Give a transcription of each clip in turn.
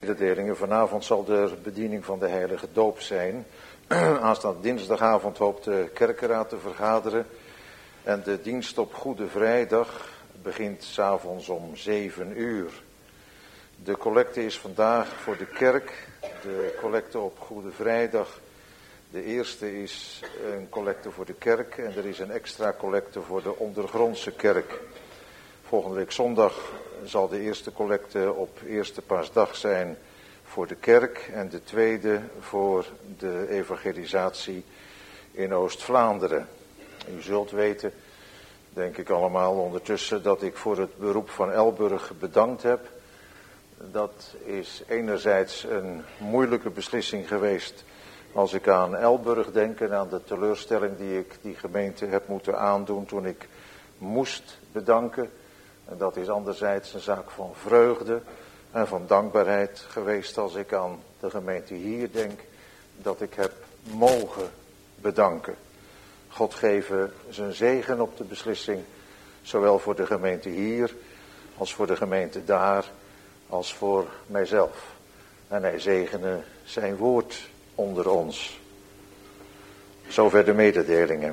mededelingen. Vanavond zal de bediening van de heilige doop zijn. Aanstaande dinsdagavond hoopt de kerkenraad te vergaderen. En de dienst op Goede Vrijdag begint 's avonds om 7 uur. De collecte is vandaag voor de kerk. De collecte op Goede Vrijdag. De eerste is een collecte voor de kerk en er is een extra collecte voor de ondergrondse kerk. Volgende week zondag zal de eerste collecte op Eerste Paasdag zijn voor de kerk en de tweede voor de evangelisatie in Oost-Vlaanderen. U zult weten, denk ik allemaal ondertussen, dat ik voor het beroep van Elburg bedankt heb. Dat is enerzijds een moeilijke beslissing geweest als ik aan Elburg denk en aan de teleurstelling die ik die gemeente heb moeten aandoen toen ik moest bedanken. En dat is anderzijds een zaak van vreugde en van dankbaarheid geweest als ik aan de gemeente hier denk dat ik heb mogen bedanken. God geven zijn zegen op de beslissing, zowel voor de gemeente hier als voor de gemeente daar als voor mijzelf. En hij zegene zijn woord onder ons. Zover de mededelingen.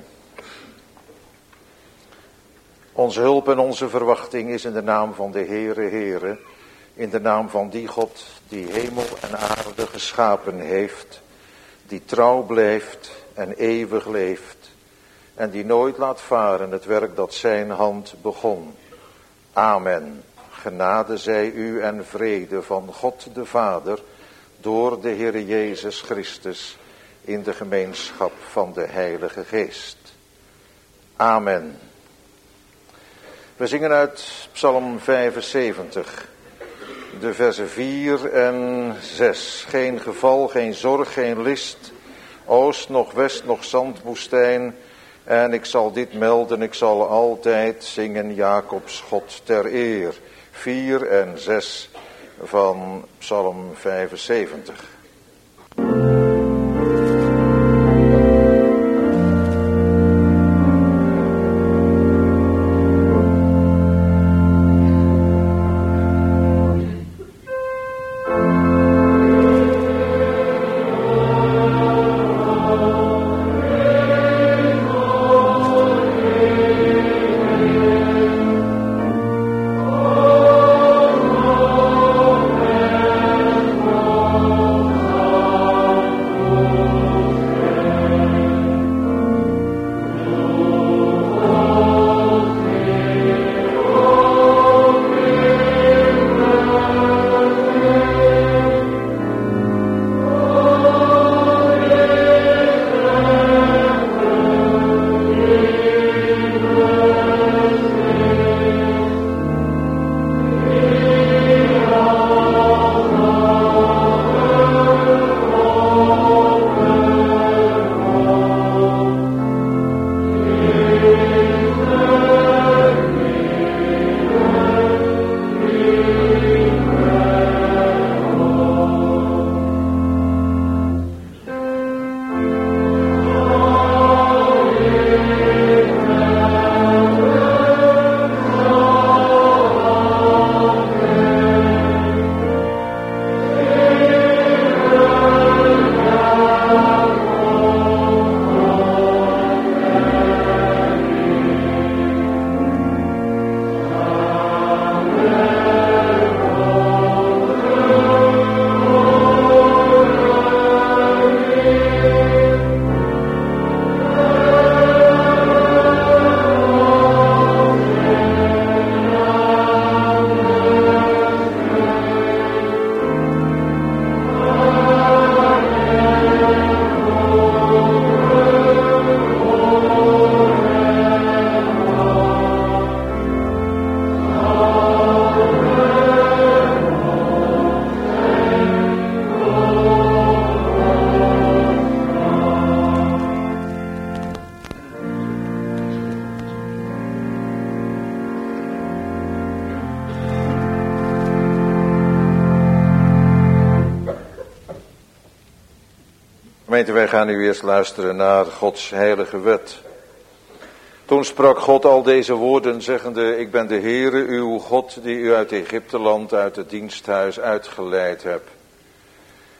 Onze hulp en onze verwachting is in de naam van de Heere, in de naam van die God die hemel en aarde geschapen heeft, die trouw blijft en eeuwig leeft en die nooit laat varen het werk dat zijn hand begon. Amen. Genade zij u en vrede van God de Vader door de Heere Jezus Christus in de gemeenschap van de Heilige Geest. Amen. We zingen uit Psalm 75, de versen 4 en 6. Geen geval, geen zorg, geen list, oost, nog west, nog zandwoestijn. En ik zal dit melden, ik zal altijd zingen Jacobs God ter eer. 4 en 6 van Psalm 75. Gemeente, wij gaan nu eerst luisteren naar Gods heilige wet. Toen sprak God al deze woorden, zeggende: Ik ben de Heere, uw God, die u uit Egypteland, uit het diensthuis uitgeleid heb.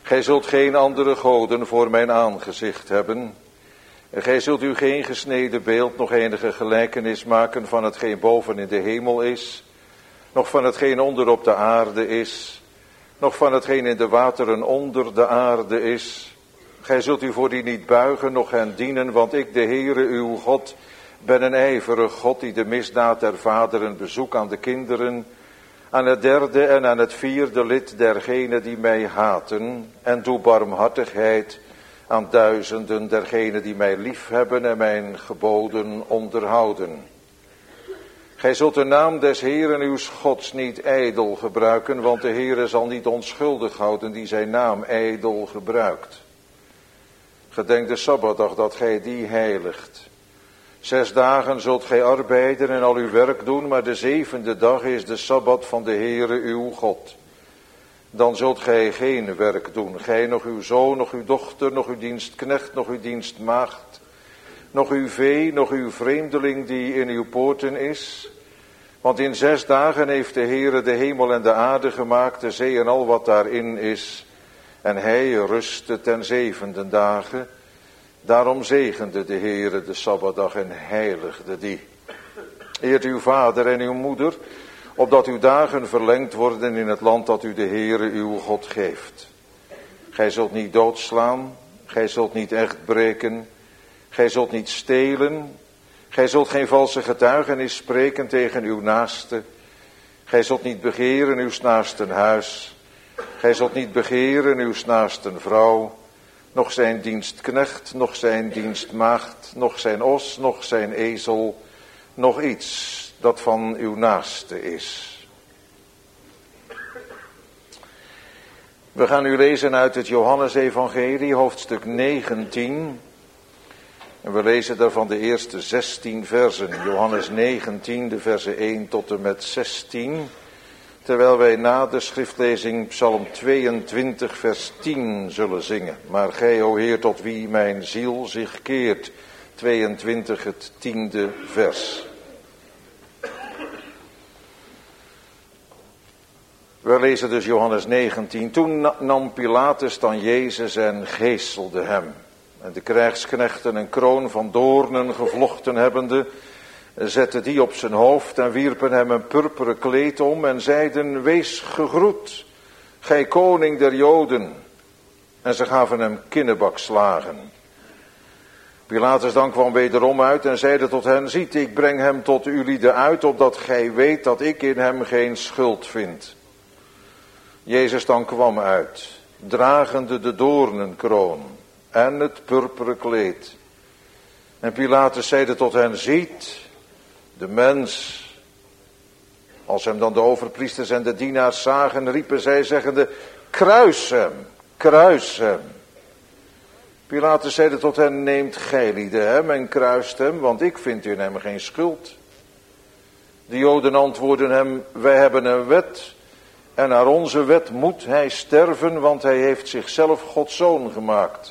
Gij zult geen andere goden voor mijn aangezicht hebben. En gij zult u geen gesneden beeld, nog enige gelijkenis maken van hetgeen boven in de hemel is, nog van hetgeen onder op de aarde is, nog van hetgeen in de wateren onder de aarde is. Gij zult u voor die niet buigen, noch hen dienen, want ik, de Heere, uw God, ben een ijverig God die de misdaad der vaderen bezoekt aan de kinderen, aan het derde en aan het vierde lid dergenen die mij haten, en doe barmhartigheid aan duizenden dergenen die mij liefhebben en mijn geboden onderhouden. Gij zult de naam des Heeren uws Gods niet ijdel gebruiken, want de Heere zal niet onschuldig houden die zijn naam ijdel gebruikt. Gedenk de Sabbatdag dat gij die heiligt. 6 dagen zult gij arbeiden en al uw werk doen, maar de 7e dag is de Sabbat van de Heere uw God. Dan zult gij geen werk doen, gij, nog uw zoon, nog uw dochter, nog uw dienstknecht, nog uw dienstmaagd, nog uw vee, nog uw vreemdeling die in uw poorten is. Want in 6 dagen heeft de Heere de hemel en de aarde gemaakt, de zee en al wat daarin is. En hij rustte ten 7e dagen. Daarom zegende de Heere de Sabbatdag en heiligde die. Eert uw vader en uw moeder, opdat uw dagen verlengd worden in het land dat u de Heere uw God geeft. Gij zult niet doodslaan, gij zult niet echt breken, gij zult niet stelen, gij zult geen valse getuigenis spreken tegen uw naaste, gij zult niet begeren uw naasten huis, gij zult niet begeren uw naasten vrouw, nog zijn dienstknecht, nog zijn dienstmaagd, nog zijn os, nog zijn ezel, nog iets dat van uw naaste is. We gaan nu lezen uit het Johannesevangelie, hoofdstuk 19. En we lezen daarvan de eerste 16 versen. Johannes 19, de versen 1 tot en met 16. Terwijl wij na de schriftlezing Psalm 22 vers 10 zullen zingen. Maar gij, o Heer, tot wie mijn ziel zich keert. 22, het 10e vers. We lezen dus Johannes 19. Toen nam Pilatus dan Jezus en geeselde hem. En de krijgsknechten een kroon van doornen gevlochten hebbende, zetten die op zijn hoofd en wierpen hem een purperen kleed om en zeiden, wees gegroet, gij koning der Joden. En ze gaven hem kinnebakslagen. Pilatus dan kwam wederom uit en zeide tot hen, ziet, ik breng hem tot ulieden uit, opdat gij weet dat ik in hem geen schuld vind. Jezus dan kwam uit, dragende de doornenkroon en het purperen kleed. En Pilatus zeide tot hen, ziet, de mens. Als hem dan de overpriesters en de dienaars zagen, riepen zij zeggende, kruis hem, kruis hem. Pilatus zeide tot hen, neemt gijlieden hem en kruist hem, want ik vind in hem geen schuld. De Joden antwoordden hem, wij hebben een wet en naar onze wet moet hij sterven, want hij heeft zichzelf Gods zoon gemaakt.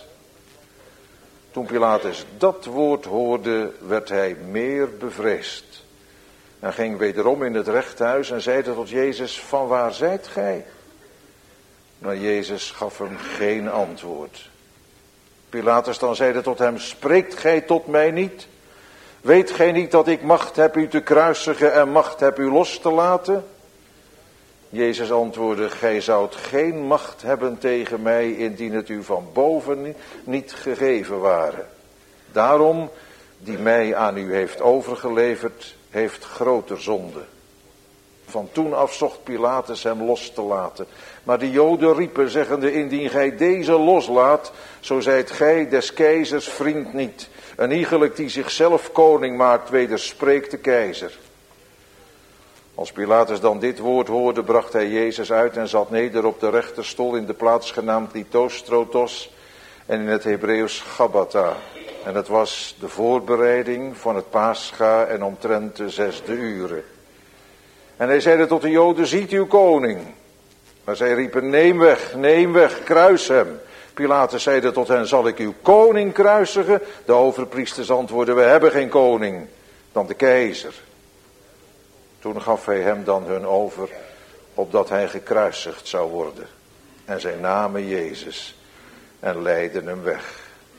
Toen Pilatus dat woord hoorde, werd hij meer bevreesd. En ging wederom in het rechthuis en zeide tot Jezus, van waar zijt gij? Maar Jezus gaf hem geen antwoord. Pilatus dan zeide tot hem, spreekt gij tot mij niet? Weet gij niet dat ik macht heb u te kruisigen en macht heb u los te laten? Jezus antwoordde, gij zoudt geen macht hebben tegen mij, indien het u van boven niet gegeven ware. Daarom, die mij aan u heeft overgeleverd, heeft groter zonde. Van toen af zocht Pilatus hem los te laten. Maar de Joden riepen, zeggende, indien gij deze loslaat, zo zijt gij des keizers vriend niet. Een iegelijk die zichzelf koning maakt, wederspreekt de keizer. Als Pilatus dan dit woord hoorde, bracht hij Jezus uit en zat neder op de rechterstoel in de plaats genaamd Lithostrotos en in het Hebreeuws Gabbatha. En het was de voorbereiding van het Pascha en omtrent de 6e uren. En hij zeide tot de Joden, ziet uw koning. Maar zij riepen, neem weg, kruis hem. Pilatus zeide tot hen, zal ik uw koning kruisigen? De overpriesters antwoordden, we hebben geen koning dan de keizer. Toen gaf hij hem dan hun over, opdat hij gekruisigd zou worden. En zij namen Jezus en leidden hem weg.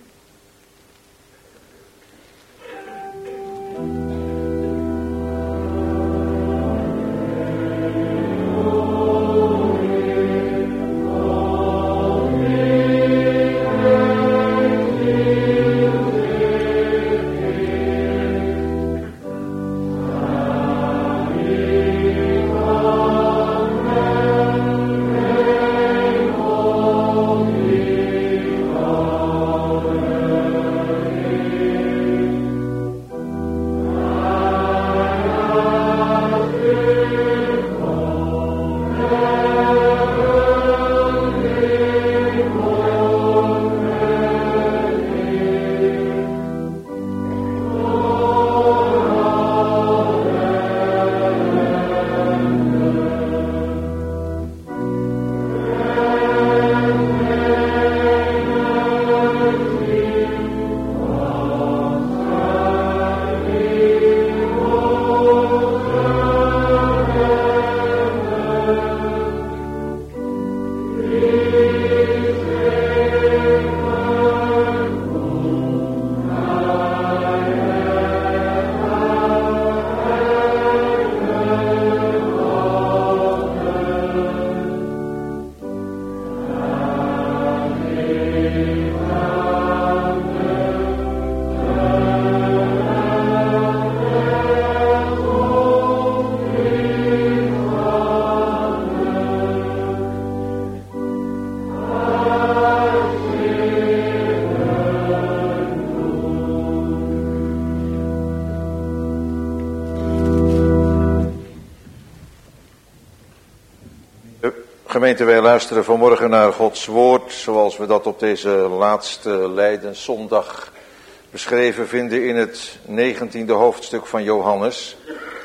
Gemeente, wij luisteren vanmorgen naar Gods woord, zoals we dat op deze laatste Lijdenszondag beschreven vinden in het 19e hoofdstuk van Johannes.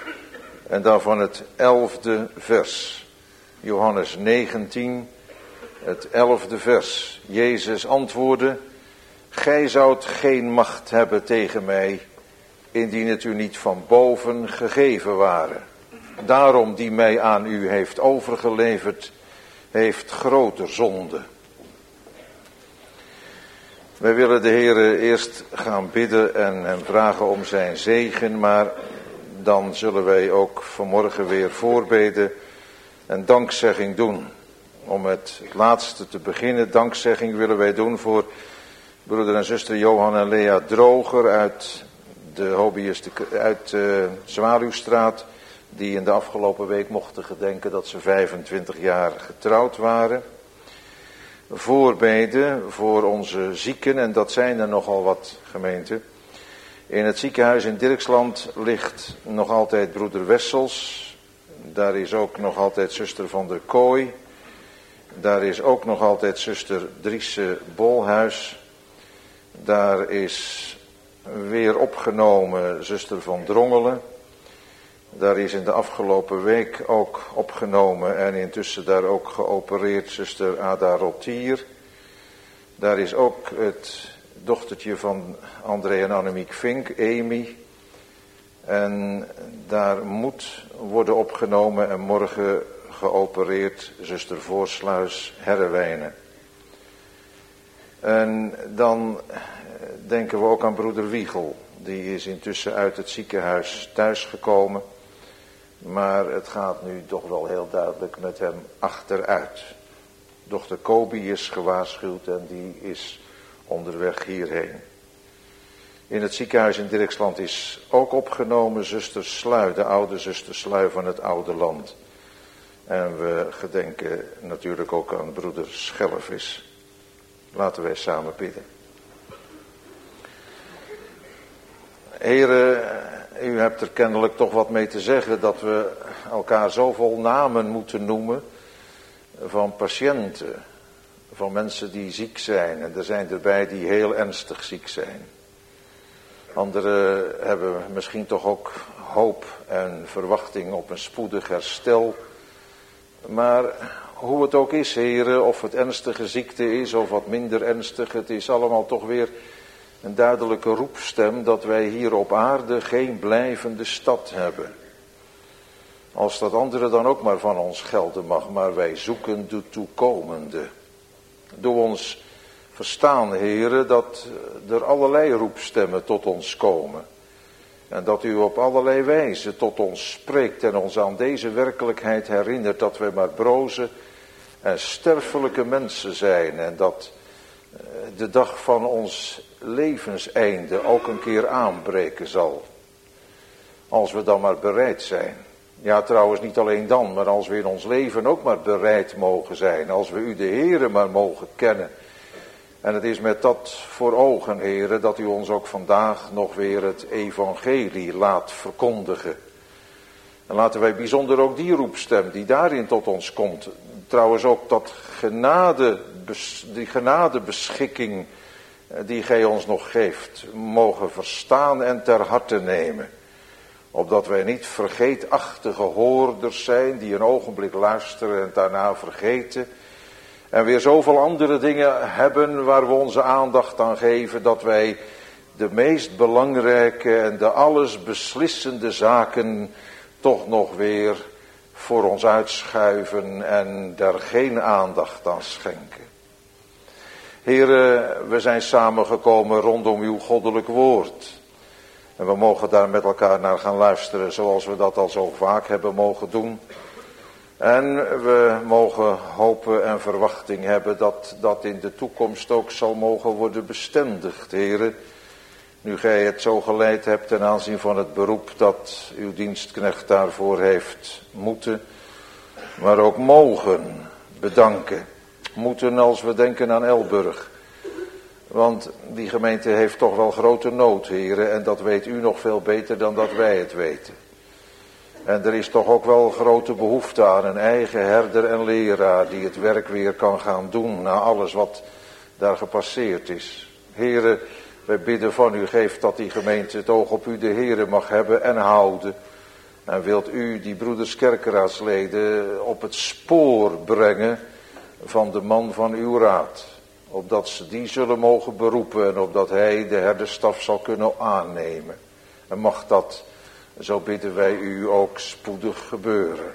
En daarvan het 11e vers. Johannes 19, het 11e vers. Jezus antwoordde: Gij zoudt geen macht hebben tegen mij, indien het u niet van boven gegeven ware. Daarom die mij aan u heeft overgeleverd, heeft grote zonde. Wij willen de Heere eerst gaan bidden en hem vragen om zijn zegen, maar dan zullen wij ook vanmorgen weer voorbeden en dankzegging doen. Om met het laatste te beginnen, dankzegging willen wij doen voor broeder en zuster Johan en Lea Droger uit de Zwaluwstraat, die in de afgelopen week mochten gedenken dat ze 25 jaar getrouwd waren. Voorbeden voor onze zieken, en dat zijn er nogal wat, gemeente. In het ziekenhuis in Dirksland ligt nog altijd broeder Wessels. Daar is ook nog altijd zuster Van der Kooi. Daar is ook nog altijd zuster Driese Bolhuis. Daar is weer opgenomen zuster Van Drongelen. Daar is in de afgelopen week ook opgenomen en intussen daar ook geopereerd zuster Ada Rotier. Daar is ook het dochtertje van André en Annemiek Vink, Amy. En daar moet worden opgenomen en morgen geopereerd zuster Voorsluis Herrewijnen. En dan denken we ook aan broeder Wiegel. Die is intussen uit het ziekenhuis thuisgekomen. Maar het gaat nu toch wel heel duidelijk met hem achteruit. Dochter Kobi is gewaarschuwd en die is onderweg hierheen. In het ziekenhuis in Dirksland is ook opgenomen zuster Slui, de oude zuster Slui van het oude land. En we gedenken natuurlijk ook aan broeder Schelvis. Laten wij samen bidden. Heere, u hebt er kennelijk toch wat mee te zeggen dat we elkaar zoveel namen moeten noemen van patiënten, van mensen die ziek zijn. En er zijn erbij die heel ernstig ziek zijn. Anderen hebben misschien toch ook hoop en verwachting op een spoedig herstel. Maar hoe het ook is, heren, of het ernstige ziekte is of wat minder ernstig, het is allemaal toch weer een duidelijke roepstem dat wij hier op aarde geen blijvende stad hebben. Als dat andere dan ook maar van ons gelden mag, maar wij zoeken de toekomende. Doe ons verstaan, Heere, dat er allerlei roepstemmen tot ons komen. En dat u op allerlei wijze tot ons spreekt en ons aan deze werkelijkheid herinnert dat wij maar broze en sterfelijke mensen zijn. En dat de dag van ons levenseinde ook een keer aanbreken zal. Als we dan maar bereid zijn. Ja, trouwens niet alleen dan, maar als we in ons leven ook maar bereid mogen zijn. Als we u de Heere maar mogen kennen. En het is met dat voor ogen, Heere, dat u ons ook vandaag nog weer het evangelie laat verkondigen. En laten wij bijzonder ook die roepstem die daarin tot ons komt. Trouwens ook dat die genadebeschikking die gij ons nog geeft, mogen verstaan en ter harte nemen. Opdat wij niet vergeetachtige hoorders zijn die een ogenblik luisteren en daarna vergeten. En weer zoveel andere dingen hebben waar we onze aandacht aan geven, dat wij de meest belangrijke en de alles beslissende zaken toch nog weer voor ons uitschuiven en daar geen aandacht aan schenken. Heren, we zijn samengekomen rondom uw goddelijk woord. En we mogen daar met elkaar naar gaan luisteren zoals we dat al zo vaak hebben mogen doen. En we mogen hopen en verwachting hebben dat dat in de toekomst ook zal mogen worden bestendigd, heren. Nu gij het zo geleid hebt ten aanzien van het beroep dat uw dienstknecht daarvoor heeft moeten, maar ook mogen bedanken. Moeten als we denken aan Elburg. Want die gemeente heeft toch wel grote nood, heren, en dat weet u nog veel beter dan dat wij het weten. En er is toch ook wel grote behoefte aan een eigen herder en leraar die het werk weer kan gaan doen na alles wat daar gepasseerd is. Heren, wij bidden van u, geeft dat die gemeente het oog op u de Heren mag hebben en houden. En wilt u die broeders kerkeraadsleden op het spoor brengen van de man van uw raad. Opdat ze die zullen mogen beroepen en opdat hij de herderstaf zal kunnen aannemen. En mag dat, zo bidden wij u, ook spoedig gebeuren.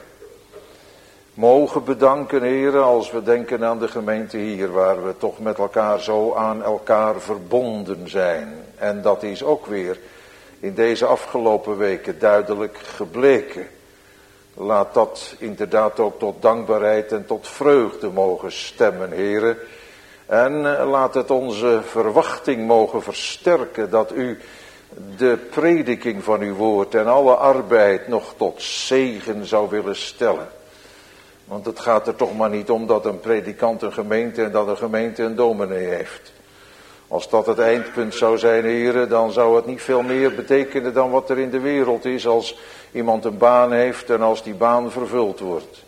Mogen bedanken, heren, als we denken aan de gemeente hier, waar we toch met elkaar zo aan elkaar verbonden zijn. En dat is ook weer in deze afgelopen weken duidelijk gebleken. Laat dat inderdaad ook tot dankbaarheid en tot vreugde mogen stemmen, heren. En laat het onze verwachting mogen versterken dat u de prediking van uw woord en alle arbeid nog tot zegen zou willen stellen. Want het gaat er toch maar niet om dat een predikant een gemeente en dat een gemeente een dominee heeft. Als dat het eindpunt zou zijn, heren, dan zou het niet veel meer betekenen dan wat er in de wereld is als iemand een baan heeft en als die baan vervuld wordt.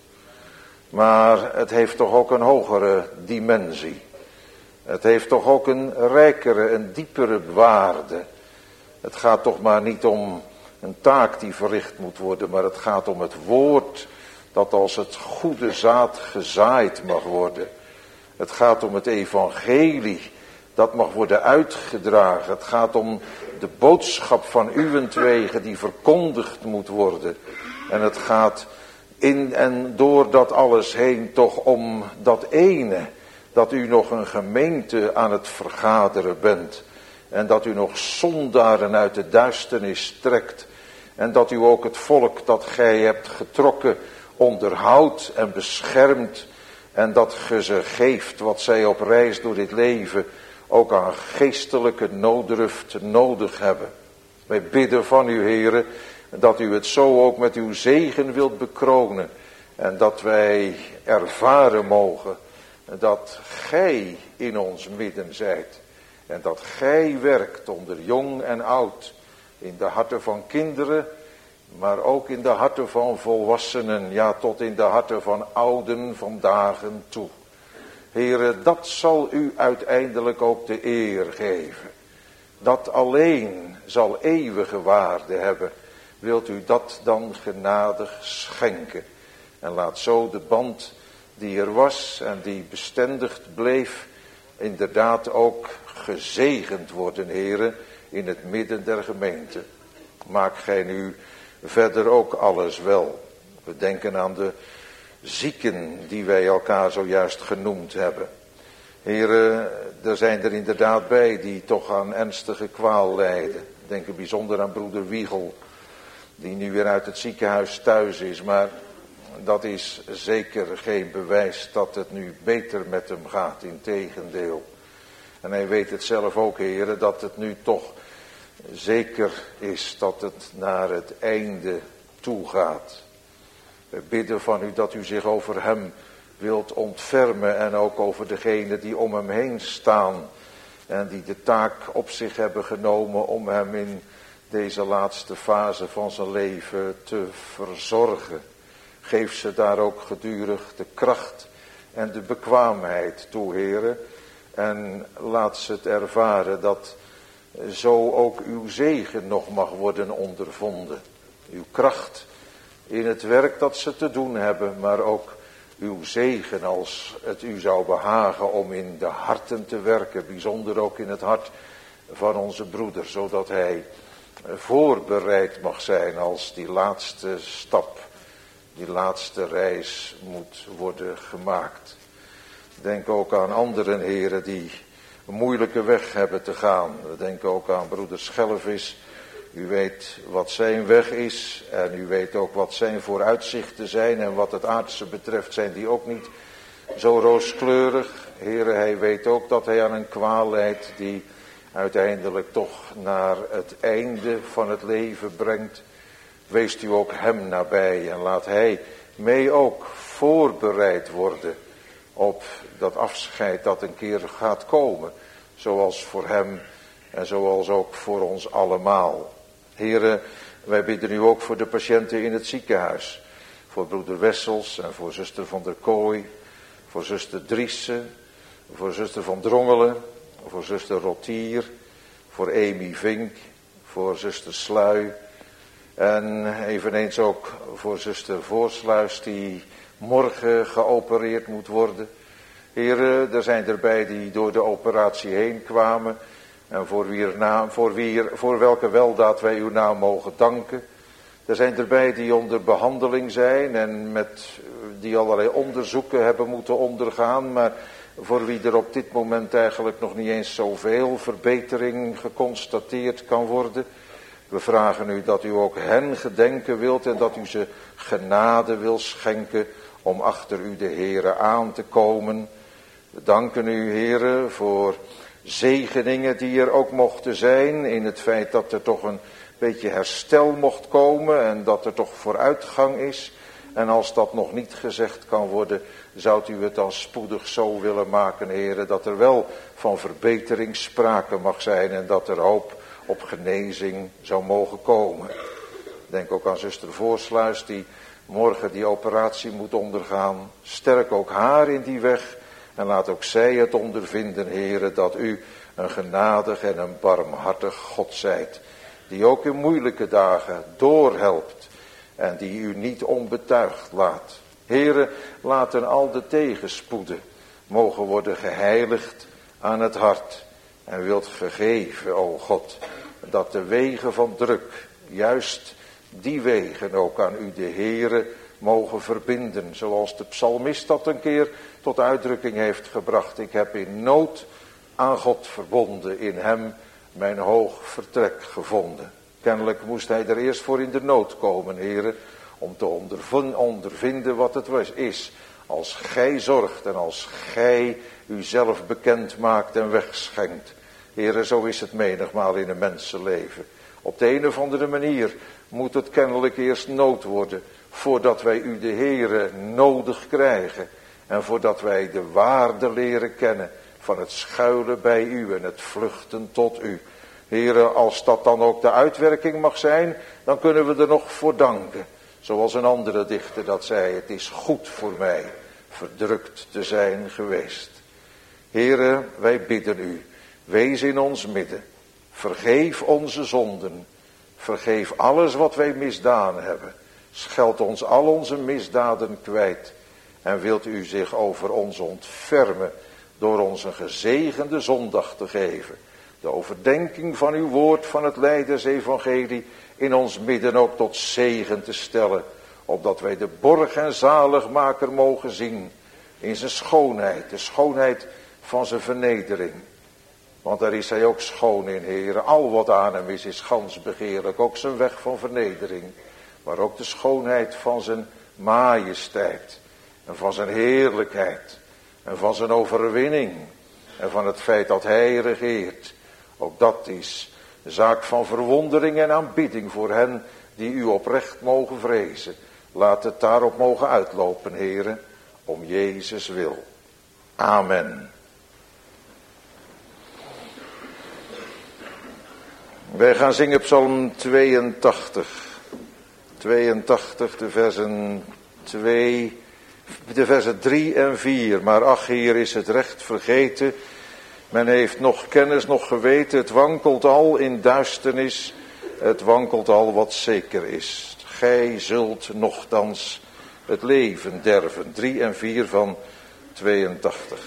Maar het heeft toch ook een hogere dimensie. Het heeft toch ook een rijkere, een diepere waarde. Het gaat toch maar niet om een taak die verricht moet worden, maar het gaat om het woord dat als het goede zaad gezaaid mag worden. Het gaat om het evangelie dat mag worden uitgedragen. Het gaat om de boodschap van uwentwege die verkondigd moet worden. En het gaat in en door dat alles heen toch om dat ene, dat u nog een gemeente aan het vergaderen bent. En dat u nog zondaren uit de duisternis trekt. En dat u ook het volk dat gij hebt getrokken onderhoudt en beschermt. En dat ge ze geeft wat zij op reis door dit leven ook aan geestelijke nooddruft nodig hebben. Wij bidden van u, heren, dat u het zo ook met uw zegen wilt bekronen. En dat wij ervaren mogen dat gij in ons midden zijt. En dat gij werkt onder jong en oud. In de harten van kinderen, maar ook in de harten van volwassenen. Ja, tot in de harten van ouden vandaag toe. Heere, dat zal u uiteindelijk ook de eer geven. Dat alleen zal eeuwige waarde hebben. Wilt u dat dan genadig schenken. En laat zo de band die er was en die bestendigd bleef, inderdaad ook gezegend worden, heren, in het midden der gemeente. Maak gij nu verder ook alles wel. We denken aan de zieken die wij elkaar zojuist genoemd hebben. Heren, er zijn er inderdaad bij die toch aan ernstige kwaal lijden. Ik denk bijzonder aan broeder Wiegel, die nu weer uit het ziekenhuis thuis is. Maar dat is zeker geen bewijs dat het nu beter met hem gaat, integendeel. En hij weet het zelf ook, heren, dat het nu toch zeker is dat het naar het einde toe gaat. We bidden van u dat u zich over hem wilt ontfermen en ook over degenen die om hem heen staan en die de taak op zich hebben genomen om hem in deze laatste fase van zijn leven te verzorgen. Geef ze daar ook gedurig de kracht en de bekwaamheid toe, heren, en laat ze het ervaren dat zo ook uw zegen nog mag worden ondervonden. Uw kracht in het werk dat ze te doen hebben, maar ook uw zegen als het u zou behagen om in de harten te werken, bijzonder ook in het hart van onze broeder, zodat hij voorbereid mag zijn als die laatste stap, die laatste reis moet worden gemaakt. Denk ook aan anderen, heren, die een moeilijke weg hebben te gaan. We denken ook aan broeder Schelvis. U weet wat zijn weg is en u weet ook wat zijn vooruitzichten zijn. En wat het aardse betreft zijn die ook niet zo rooskleurig. Heren, hij weet ook dat hij aan een kwaal lijdt die uiteindelijk toch naar het einde van het leven brengt. Weest u ook hem nabij en laat hij mee ook voorbereid worden op dat afscheid dat een keer gaat komen. Zoals voor hem en zoals ook voor ons allemaal. Heren, wij bidden u ook voor de patiënten in het ziekenhuis. Voor broeder Wessels en voor zuster van der Kooi. Voor zuster Driessen. Voor zuster van Drongelen. Voor zuster Rotier. Voor Amy Vink. Voor zuster Sluy. En eveneens ook voor zuster Voorsluis die morgen geopereerd moet worden. Heren, er zijn erbij die door de operatie heen kwamen. En voor welke weldaad wij uw naam mogen danken. Er zijn erbij die onder behandeling zijn en die allerlei onderzoeken hebben moeten ondergaan. Maar voor wie er op dit moment eigenlijk nog niet eens zoveel verbetering geconstateerd kan worden. We vragen u dat u ook hen gedenken wilt en dat u ze genade wil schenken om achter u de Heere aan te komen. We danken u, Heere, voor zegeningen die er ook mochten zijn in het feit dat er toch een beetje herstel mocht komen en dat er toch vooruitgang is. En als dat nog niet gezegd kan worden, zou u het dan spoedig zo willen maken, Heere, dat er wel van verbetering sprake mag zijn en dat er hoop op genezing zou mogen komen. Denk ook aan zuster Voorsluis die morgen die operatie moet ondergaan. Sterk ook haar in die weg en laat ook zij het ondervinden, Heere, dat u een genadig en een barmhartig God zijt. Die ook in moeilijke dagen doorhelpt en die u niet onbetuigd laat. Heere, laten al de tegenspoeden mogen worden geheiligd aan het hart. En wilt gegeven, o God, dat de wegen van druk, juist die wegen ook aan u de Heere mogen verbinden. Zoals de psalmist dat een keer tot uitdrukking heeft gebracht. Ik heb in nood aan God verbonden, in hem mijn hoog vertrek gevonden. Kennelijk moest hij er eerst voor in de nood komen, Heere, om te ondervinden wat het is. Als gij zorgt en als gij uzelf bekend maakt en wegschenkt. Heere, zo is het menigmaal in een mensenleven. Op de een of andere manier moet het kennelijk eerst nood worden, voordat wij u de Heere nodig krijgen. En voordat wij de waarde leren kennen van het schuilen bij u en het vluchten tot u. Heere, als dat dan ook de uitwerking mag zijn, dan kunnen we er nog voor danken. Zoals een andere dichter dat zei, het is goed voor mij verdrukt te zijn geweest. Heere, wij bidden u, wees in ons midden, vergeef onze zonden, vergeef alles wat wij misdaan hebben, scheld ons al onze misdaden kwijt en wilt u zich over ons ontfermen door ons een gezegende zondag te geven. De overdenking van uw woord van het Leidersevangelie in ons midden ook tot zegen te stellen. opdat wij de borg en zaligmaker mogen zien in zijn schoonheid, de schoonheid van zijn vernedering. Want daar is hij ook schoon in, Heere. Al wat aan hem is gans begeerlijk. Ook zijn weg van vernedering. Maar ook de schoonheid van zijn majesteit. En van zijn heerlijkheid. En van zijn overwinning. En van het feit dat hij regeert. Ook dat is de zaak van verwondering en aanbidding voor hen die u oprecht mogen vrezen. Laat het daarop mogen uitlopen, Heere. Om Jezus wil. Amen. Wij gaan zingen Psalm 82. 82, de versen 3 en 4. Maar ach, hier is het recht vergeten. Men heeft nog kennis, nog geweten. Het wankelt al in duisternis. Het wankelt al wat zeker is. Gij zult nochtans het leven derven. 3 en 4 van 82.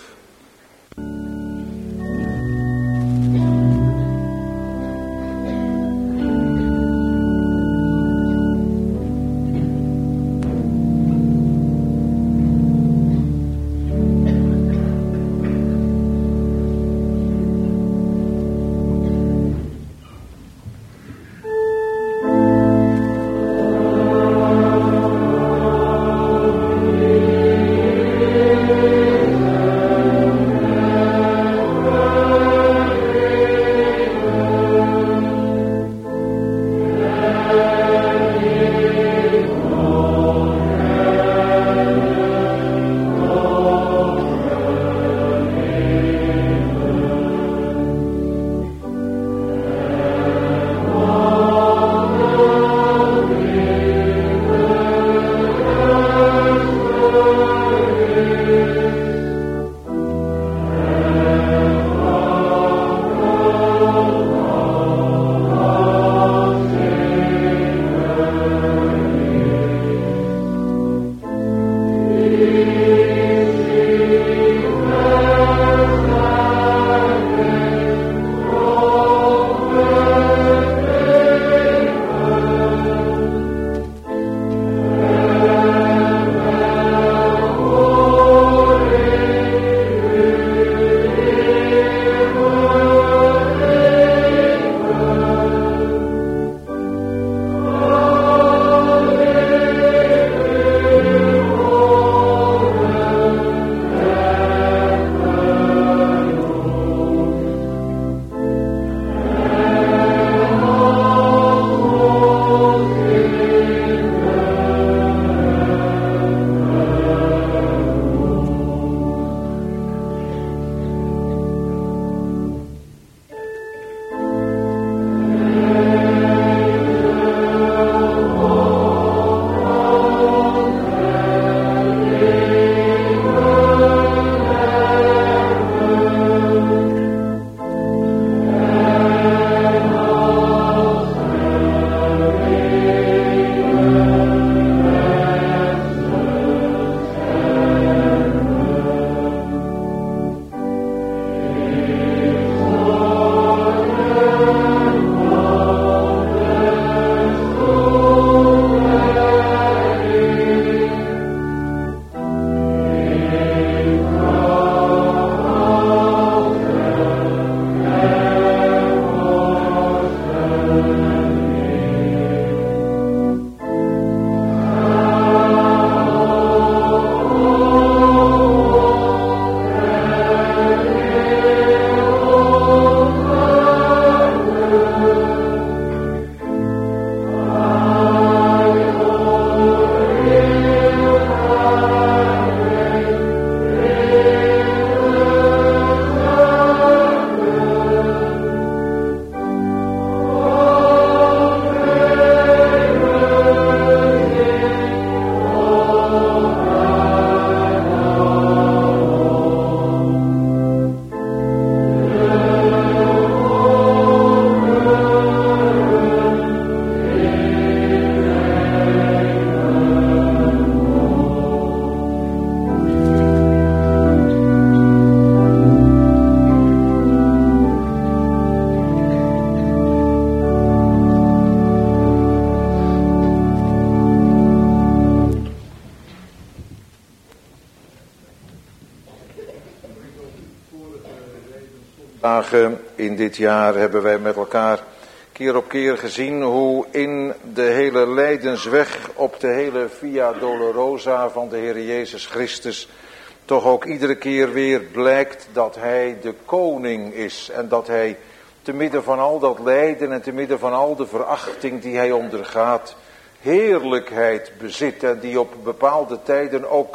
Dagen in dit jaar hebben wij met elkaar keer op keer gezien hoe in de hele lijdensweg op de hele Via Dolorosa van de Heer Jezus Christus toch ook iedere keer weer blijkt dat Hij de koning is en dat Hij te midden van al dat lijden en te midden van al de verachting die Hij ondergaat, heerlijkheid bezit en die op bepaalde tijden ook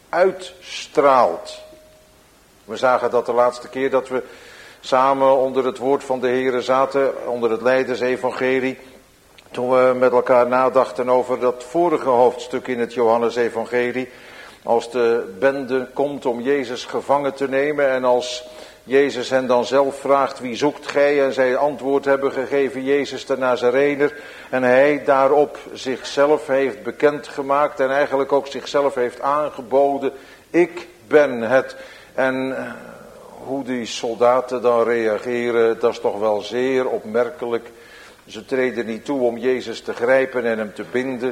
uitstraalt. We zagen dat de laatste keer dat we samen onder het woord van de Heere zaten, onder het Lijdensevangelie, toen we met elkaar nadachten over dat vorige hoofdstuk in het Johannesevangelie, als de bende komt om Jezus gevangen te nemen en als Jezus hen dan zelf vraagt, wie zoekt gij? En zij antwoord hebben gegeven, Jezus de Nazarener. En hij daarop zichzelf heeft bekendgemaakt en eigenlijk ook zichzelf heeft aangeboden, ik ben het. En hoe die soldaten dan reageren, dat is toch wel zeer opmerkelijk. Ze treden niet toe om Jezus te grijpen en hem te binden,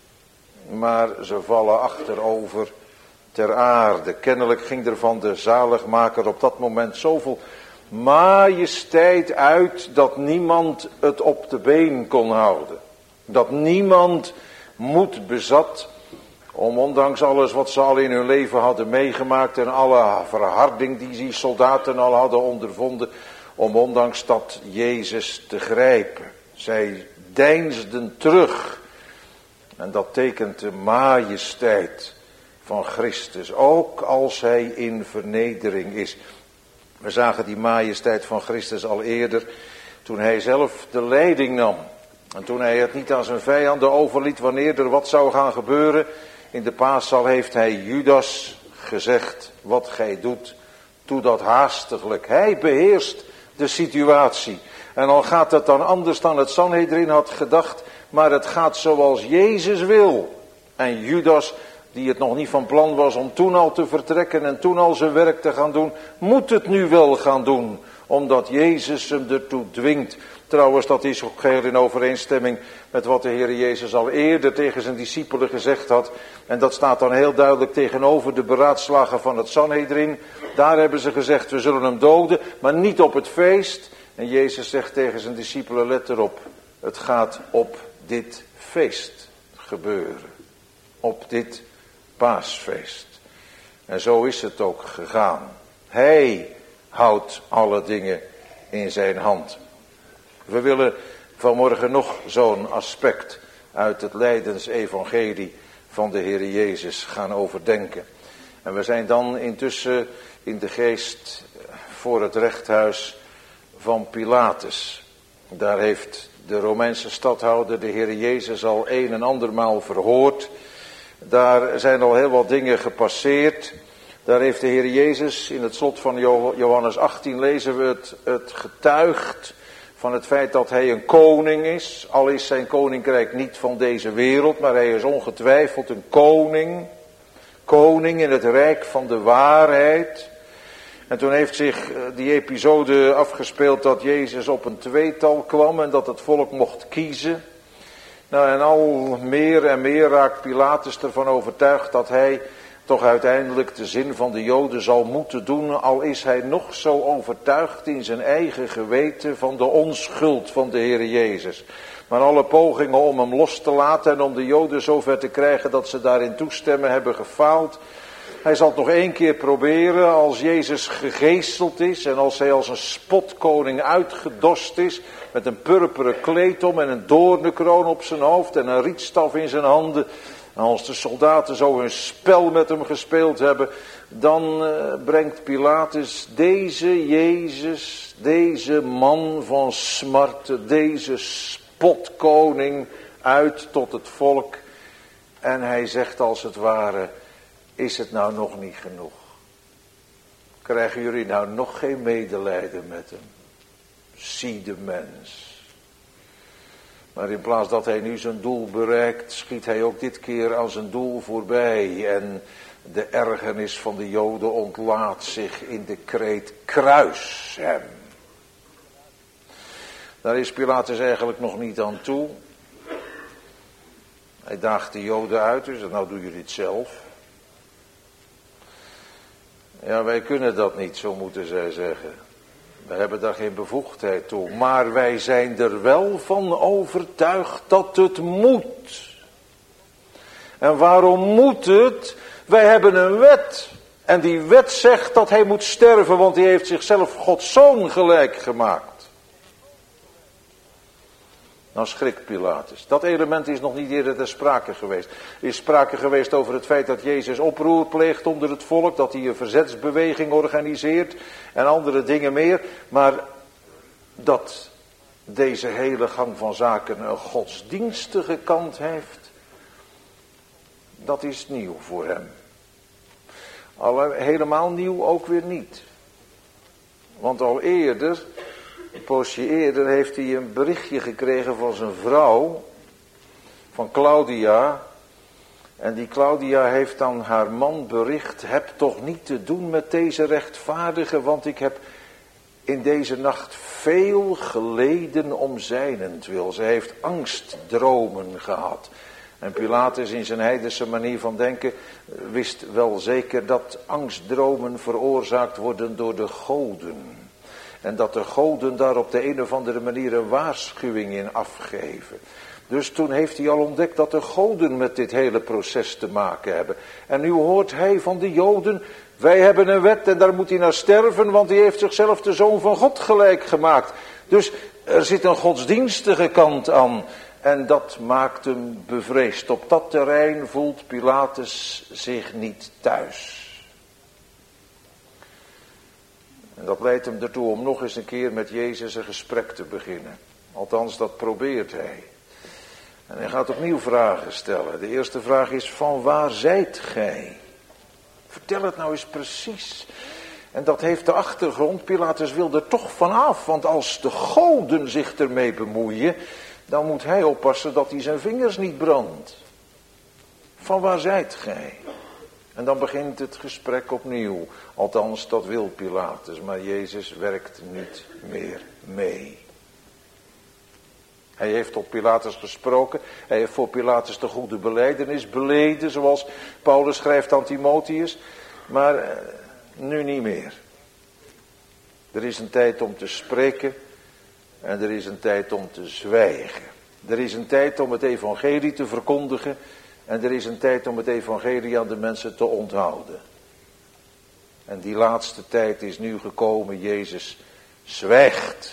maar ze vallen achterover ter aarde. Kennelijk ging er van de zaligmaker op dat moment zoveel majesteit uit dat niemand het op de been kon houden. Dat niemand moed bezat om ondanks alles wat ze al in hun leven hadden meegemaakt en alle verharding die soldaten al hadden ondervonden, om ondanks dat Jezus te grijpen. Zij deinsden terug. En dat tekent de majesteit van Christus, ook als hij in vernedering is. We zagen die majesteit van Christus al eerder, toen hij zelf de leiding nam. En toen hij het niet aan zijn vijanden overliet wanneer er wat zou gaan gebeuren. In de paaszaal heeft hij Judas gezegd, wat gij doet, doe dat haastiglijk. Hij beheerst de situatie. En al gaat het dan anders dan het Sanhedrin had gedacht, maar het gaat zoals Jezus wil. En Judas, die het nog niet van plan was om toen al te vertrekken en toen al zijn werk te gaan doen, moet het nu wel gaan doen, omdat Jezus hem ertoe dwingt. Trouwens, dat is ook geheel in overeenstemming met wat de Heer Jezus al eerder tegen zijn discipelen gezegd had. En dat staat dan heel duidelijk tegenover de beraadslagen van het Sanhedrin. Daar hebben ze gezegd, we zullen hem doden, maar niet op het feest. En Jezus zegt tegen zijn discipelen, let erop, het gaat op dit feest gebeuren. Op dit paasfeest. En zo is het ook gegaan. Hij houdt alle dingen in zijn hand. We willen vanmorgen nog zo'n aspect uit het Lijdensevangelie van de Heer Jezus gaan overdenken. En we zijn dan intussen in de geest voor het rechthuis van Pilatus. Daar heeft de Romeinse stadhouder de Heer Jezus al een en andermaal verhoord. Daar zijn al heel wat dingen gepasseerd. Daar heeft de Heer Jezus, in het slot van Johannes 18 lezen we het getuigd van het feit dat hij een koning is. Al is zijn koninkrijk niet van deze wereld, maar hij is ongetwijfeld een koning. Koning in het rijk van de waarheid. En toen heeft zich die episode afgespeeld dat Jezus op een tweetal kwam en dat het volk mocht kiezen. Nou, en al meer en meer raakt Pilatus ervan overtuigd dat hij toch uiteindelijk de zin van de Joden zal moeten doen, al is hij nog zo overtuigd in zijn eigen geweten van de onschuld van de Heer Jezus. Maar alle pogingen om hem los te laten en om de Joden zover te krijgen dat ze daarin toestemmen hebben gefaald. Hij zal het nog één keer proberen als Jezus gegezeld is en als hij als een spotkoning uitgedost is, met een purperen kleed om en een doornenkroon op zijn hoofd en een rietstaf in zijn handen. En als de soldaten zo hun spel met hem gespeeld hebben, dan brengt Pilatus deze Jezus, deze man van smarte, deze spotkoning uit tot het volk. En hij zegt als het ware, is het nou nog niet genoeg? Krijgen jullie nou nog geen medelijden met hem? Zie de mens. Maar in plaats dat hij nu zijn doel bereikt, schiet hij ook dit keer aan zijn doel voorbij. En de ergernis van de Joden ontlaat zich in de kreet, kruis hem. Daar is Pilatus eigenlijk nog niet aan toe. Hij daagt de Joden uit, dus nou doen jullie het zelf. Ja, wij kunnen dat niet, zo moeten zij zeggen. We hebben daar geen bevoegdheid toe, maar wij zijn er wel van overtuigd dat het moet. En waarom moet het? Wij hebben een wet. En die wet zegt dat hij moet sterven, want hij heeft zichzelf Gods zoon gelijk gemaakt. Nou schrikt Pilatus. Dat element is nog niet eerder ter sprake geweest. Er is sprake geweest over het feit dat Jezus oproer pleegt onder het volk, dat hij een verzetsbeweging organiseert en andere dingen meer. Maar dat deze hele gang van zaken een godsdienstige kant heeft, dat is nieuw voor hem. Helemaal nieuw ook weer niet. Want al eerder, een poosje eerder, heeft hij een berichtje gekregen van zijn vrouw, van Claudia. En die Claudia heeft aan haar man bericht: heb toch niet te doen met deze rechtvaardige, want ik heb in deze nacht veel geleden om zijnentwil. Ze heeft angstdromen gehad. En Pilatus in zijn heidense manier van denken wist wel zeker dat angstdromen veroorzaakt worden door de goden. En dat de goden daar op de een of andere manier een waarschuwing in afgeven. Dus toen heeft hij al ontdekt dat de goden met dit hele proces te maken hebben. En nu hoort hij van de Joden: wij hebben een wet en daar moet hij naar sterven, want hij heeft zichzelf de zoon van God gelijk gemaakt. Dus er zit een godsdienstige kant aan. En dat maakt hem bevreesd. Op dat terrein voelt Pilatus zich niet thuis. En dat leidt hem ertoe om nog eens een keer met Jezus een gesprek te beginnen. Althans, dat probeert hij. En hij gaat opnieuw vragen stellen. De eerste vraag is: van waar zijt gij? Vertel het nou eens precies. En dat heeft de achtergrond. Pilatus wil er toch vanaf. Want als de goden zich ermee bemoeien, dan moet hij oppassen dat hij zijn vingers niet brandt. Van waar zijt gij? En dan begint het gesprek opnieuw. Althans, dat wil Pilatus. Maar Jezus werkt niet meer mee. Hij heeft tot Pilatus gesproken. Hij heeft voor Pilatus de goede belijdenis beleden, zoals Paulus schrijft aan Timotheus. Maar nu niet meer. Er is een tijd om te spreken en er is een tijd om te zwijgen. Er is een tijd om het evangelie te verkondigen en er is een tijd om het evangelie aan de mensen te onthouden. En die laatste tijd is nu gekomen. Jezus zwijgt.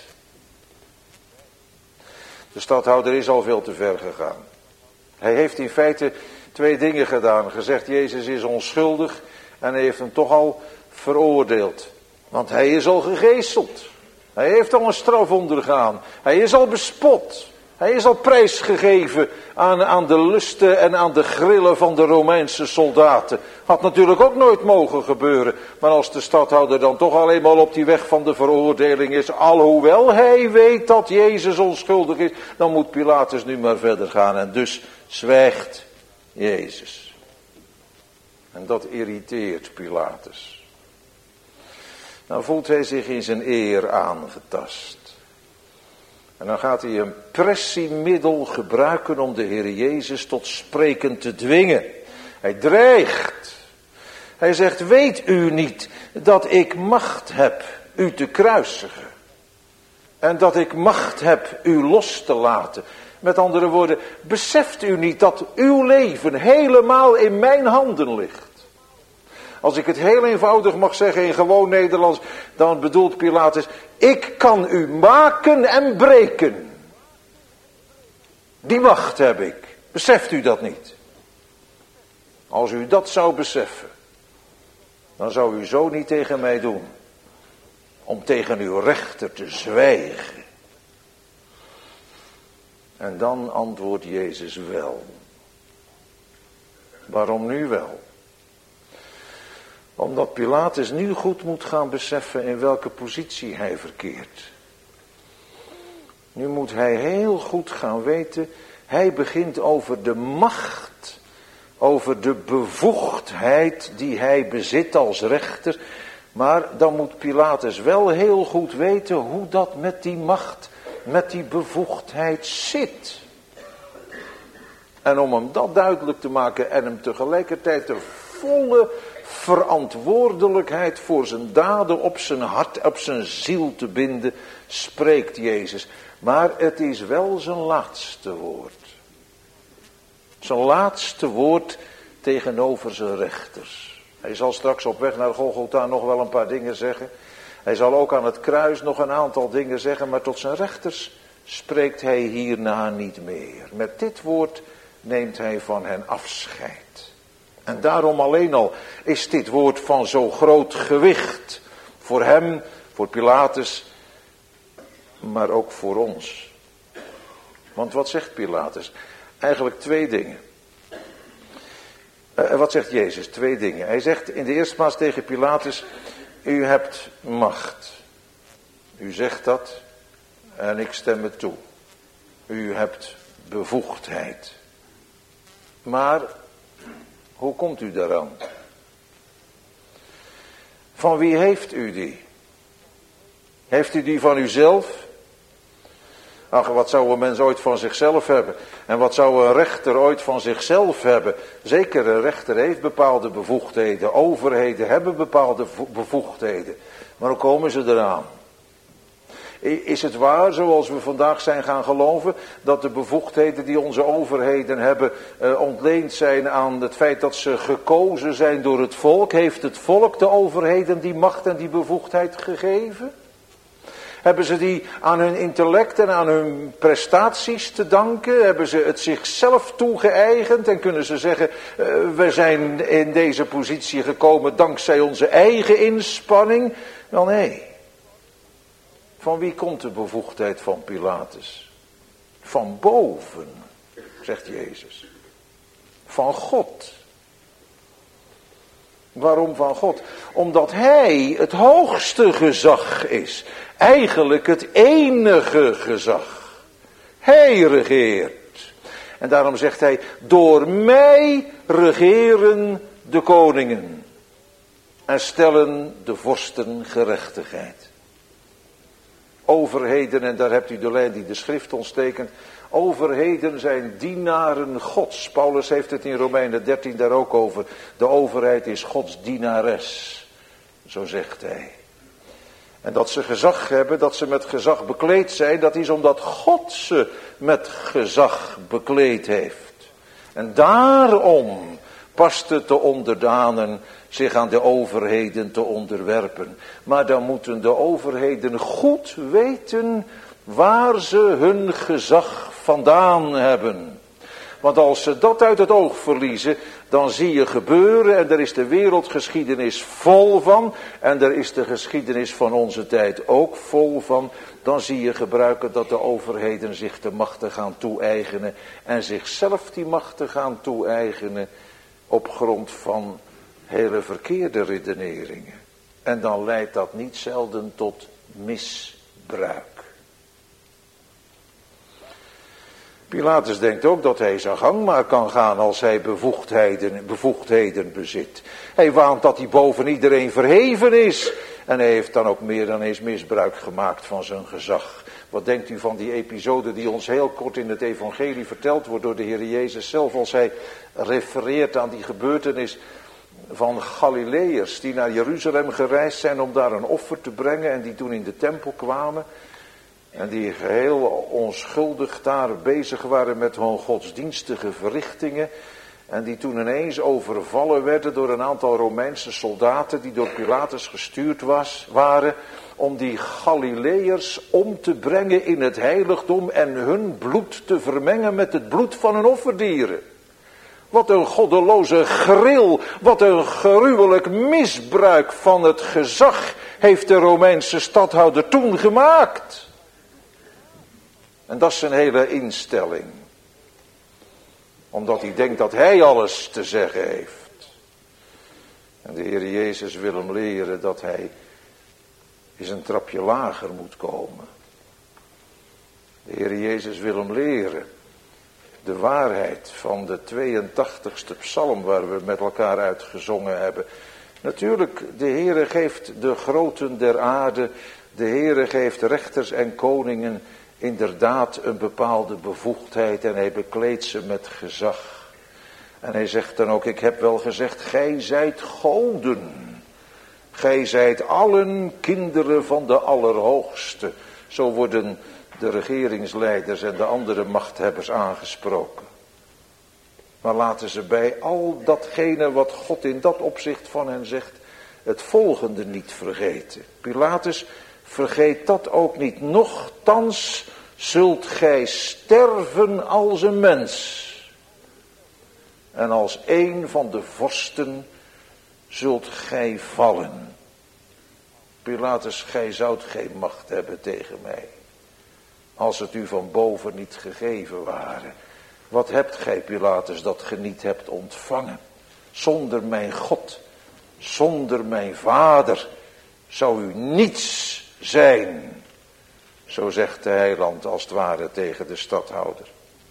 De stadhouder is al veel te ver gegaan. Hij heeft in feite twee dingen gedaan. Gezegd: Jezus is onschuldig, en hij heeft hem toch al veroordeeld. Want hij is al gegezeld. Hij heeft al een straf ondergaan. Hij is al bespot. Hij is al prijsgegeven aan de lusten en aan de grillen van de Romeinse soldaten. Had natuurlijk ook nooit mogen gebeuren. Maar als de stadhouder dan toch alleen maar op die weg van de veroordeling is, alhoewel hij weet dat Jezus onschuldig is, dan moet Pilatus nu maar verder gaan. En dus zwijgt Jezus. En dat irriteert Pilatus. Nou voelt hij zich in zijn eer aangetast. En dan gaat hij een pressiemiddel gebruiken om de Heer Jezus tot spreken te dwingen. Hij dreigt. Hij zegt: weet u niet dat ik macht heb u te kruisigen? En dat ik macht heb u los te laten? Met andere woorden, beseft u niet dat uw leven helemaal in mijn handen ligt? Als ik het heel eenvoudig mag zeggen in gewoon Nederlands, dan bedoelt Pilatus: ik kan u maken en breken. Die macht heb ik. Beseft u dat niet? Als u dat zou beseffen, dan zou u zo niet tegen mij doen. Om tegen uw rechter te zwijgen. En dan antwoordt Jezus wel. Waarom nu wel? Omdat Pilatus nu goed moet gaan beseffen in welke positie hij verkeert. Nu moet hij heel goed gaan weten, hij begint over de macht, over de bevoegdheid die hij bezit als rechter. Maar dan moet Pilatus wel heel goed weten hoe dat met die macht, met die bevoegdheid zit. En om hem dat duidelijk te maken en hem tegelijkertijd de volle verantwoordelijkheid voor zijn daden op zijn hart, op zijn ziel te binden, spreekt Jezus. Maar het is wel zijn laatste woord. Zijn laatste woord tegenover zijn rechters. Hij zal straks op weg naar Golgotha nog wel een paar dingen zeggen. Hij zal ook aan het kruis nog een aantal dingen zeggen, maar tot zijn rechters spreekt hij hierna niet meer. Met dit woord neemt hij van hen afscheid. En daarom alleen al is dit woord van zo groot gewicht. Voor hem, voor Pilatus, maar ook voor ons. Want wat zegt Pilatus? Eigenlijk twee dingen. Wat zegt Jezus? Twee dingen. Hij zegt in de eerste plaats tegen Pilatus: u hebt macht. U zegt dat en ik stem het toe. U hebt bevoegdheid. Maar hoe komt u daaraan? Van wie heeft u die? Heeft u die van uzelf? Ach, wat zou een mens ooit van zichzelf hebben? En wat zou een rechter ooit van zichzelf hebben? Zeker, een rechter heeft bepaalde bevoegdheden. Overheden hebben bepaalde bevoegdheden. Maar hoe komen ze eraan? Is het waar, zoals we vandaag zijn gaan geloven, dat de bevoegdheden die onze overheden hebben ontleend zijn aan het feit dat ze gekozen zijn door het volk? Heeft het volk de overheden die macht en die bevoegdheid gegeven? Hebben ze die aan hun intellect en aan hun prestaties te danken? Hebben ze het zichzelf toegeëigend en kunnen ze zeggen: we zijn in deze positie gekomen dankzij onze eigen inspanning? Wel nee. Van wie komt de bevoegdheid van Pilatus? Van boven, zegt Jezus. Van God. Waarom van God? Omdat hij het hoogste gezag is. Eigenlijk het enige gezag. Hij regeert. En daarom zegt hij: door mij regeren de koningen. En stellen de vorsten gerechtigheid. Overheden, en daar hebt u de lijn die de schrift ons tekent. Overheden zijn dienaren Gods. Paulus heeft het in Romeinen 13 daar ook over. De overheid is Gods dienares. Zo zegt hij. En dat ze gezag hebben, dat ze met gezag bekleed zijn, dat is omdat God ze met gezag bekleed heeft. En daarom past het de onderdanen zich aan de overheden te onderwerpen. Maar dan moeten de overheden goed weten waar ze hun gezag vandaan hebben. Want als ze dat uit het oog verliezen, dan zie je gebeuren, en daar is de wereldgeschiedenis vol van, en daar is de geschiedenis van onze tijd ook vol van, dan zie je gebruiken dat de overheden zich de machten gaan toe-eigenen en zichzelf die machten gaan toe-eigenen op grond van hele verkeerde redeneringen. En dan leidt dat niet zelden tot misbruik. Pilatus denkt ook dat hij zijn gang maar kan gaan als hij bevoegdheden bezit. Hij waant dat hij boven iedereen verheven is. En hij heeft dan ook meer dan eens misbruik gemaakt van zijn gezag. Wat denkt u van die episode die ons heel kort in het evangelie verteld wordt door de Heer Jezus zelf, als hij refereert aan die gebeurtenis van Galileërs die naar Jeruzalem gereisd zijn om daar een offer te brengen en die toen in de tempel kwamen. En die geheel onschuldig daar bezig waren met hun godsdienstige verrichtingen. En die toen ineens overvallen werden door een aantal Romeinse soldaten die door Pilatus gestuurd waren. Om die Galileërs om te brengen in het heiligdom en hun bloed te vermengen met het bloed van hun offerdieren. Wat een goddeloze gril, wat een gruwelijk misbruik van het gezag heeft de Romeinse stadhouder toen gemaakt. En dat is zijn hele instelling. Omdat hij denkt dat hij alles te zeggen heeft. En de Heer Jezus wil hem leren dat hij eens een trapje lager moet komen. De Heer Jezus wil hem leren de waarheid van de 82e psalm waar we met elkaar uitgezongen hebben. Natuurlijk, de Heer geeft de groten der aarde, de Heer geeft rechters en koningen inderdaad een bepaalde bevoegdheid en hij bekleedt ze met gezag. En hij zegt dan ook, ik heb wel gezegd, gij zijt goden. Gij zijt allen kinderen van de Allerhoogste. Zo worden de regeringsleiders en de andere machthebbers aangesproken. Maar laten ze bij al datgene wat God in dat opzicht van hen zegt, het volgende niet vergeten. Pilatus, vergeet dat ook niet. Nochtans zult gij sterven als een mens. En als een van de vorsten zult gij vallen. Pilatus, gij zoudt geen macht hebben tegen mij, als het u van boven niet gegeven ware. Wat hebt gij, Pilatus, dat ge niet hebt ontvangen? Zonder mijn God, zonder mijn Vader, zou u niets zijn. Zo zegt de heiland als het ware tegen de stadhouder.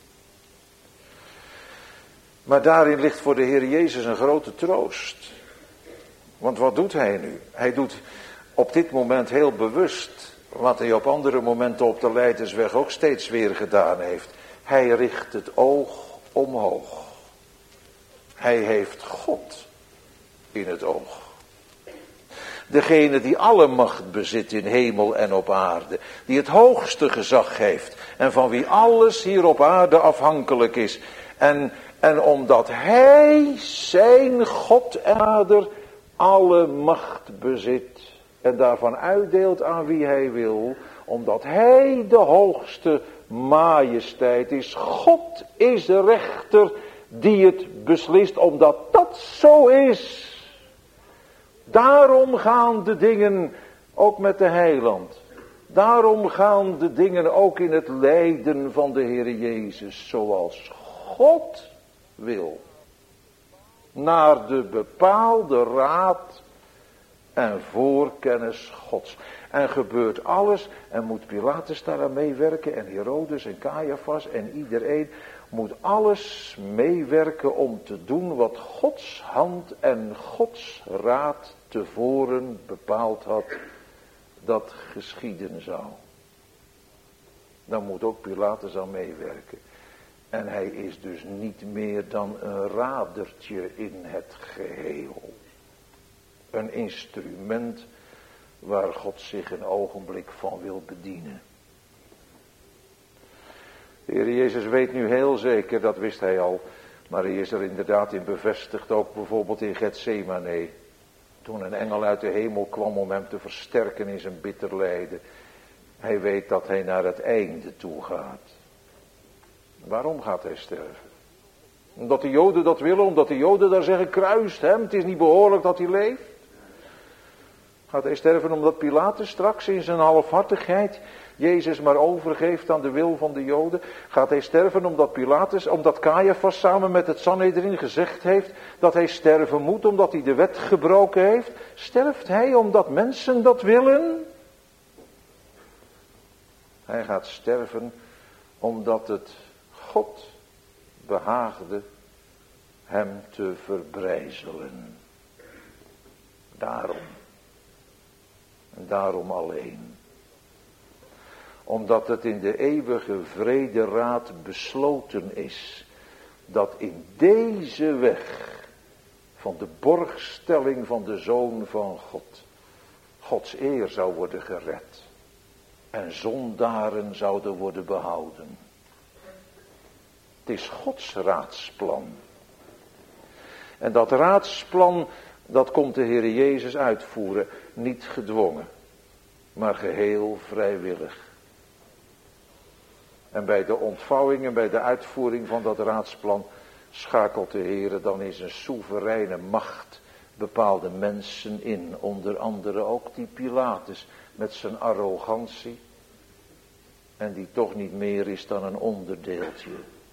Maar daarin ligt voor de Heer Jezus een grote troost. Want wat doet hij nu? Hij doet op dit moment heel bewust wat hij op andere momenten op de Leidersweg ook steeds weer gedaan heeft. Hij richt het oog omhoog. Hij heeft God in het oog. Degene die alle macht bezit in hemel en op aarde. Die het hoogste gezag heeft. En van wie alles hier op aarde afhankelijk is. En omdat hij, zijn God en Vader, alle macht bezit. En daarvan uitdeelt aan wie hij wil. Omdat hij de hoogste majesteit is. God is de rechter die het beslist. Omdat dat zo is. Daarom gaan de dingen ook met de heiland. Daarom gaan de dingen ook in het lijden van de Heer Jezus. Zoals God wil. Naar de bepaalde raad en voorkennis Gods. En gebeurt alles en moet Pilatus daaraan meewerken en Herodes en Caiaphas en iedereen moet alles meewerken om te doen wat Gods hand en Gods raad tevoren bepaald had dat geschieden zou. Dan moet ook Pilatus aan meewerken. En hij is dus niet meer dan een radertje in het geheel. Een instrument waar God zich een ogenblik van wil bedienen. De Heer Jezus weet nu heel zeker, dat wist hij al, maar hij is er inderdaad in bevestigd, ook bijvoorbeeld in Getsemane. Toen een engel uit de hemel kwam om hem te versterken in zijn bitter lijden. Hij weet dat hij naar het einde toe gaat. Waarom gaat hij sterven? Omdat de Joden dat willen, omdat de Joden daar zeggen, kruist hem, het is niet behoorlijk dat hij leeft. Gaat hij sterven omdat Pilatus straks in zijn halfhartigheid Jezus maar overgeeft aan de wil van de Joden? Gaat hij sterven omdat Caiaphas samen met het Sanhedrin gezegd heeft dat hij sterven moet omdat hij de wet gebroken heeft? Sterft hij omdat mensen dat willen? Hij gaat sterven omdat het God behaagde hem te verbrijzelen. Daarom. En daarom alleen. Omdat het in de eeuwige vrederaad besloten is dat in deze weg van de borgstelling van de Zoon van God Gods eer zou worden gered en zondaren zouden worden behouden. Het is Gods raadsplan. En dat raadsplan, dat komt de Heer Jezus uitvoeren, niet gedwongen, maar geheel vrijwillig. En bij de ontvouwing en bij de uitvoering van dat raadsplan schakelt de Heer dan in zijn soevereine macht bepaalde mensen in. Onder andere ook die Pilatus met zijn arrogantie. En die toch niet meer is dan een onderdeeltje.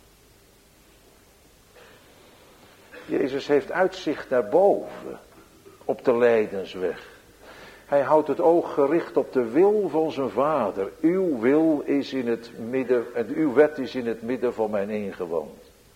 Jezus heeft uitzicht naar boven op de lijdensweg. Hij houdt het oog gericht op de wil van zijn Vader. Uw wil is in het midden, en uw wet is in het midden van mijn ingewand.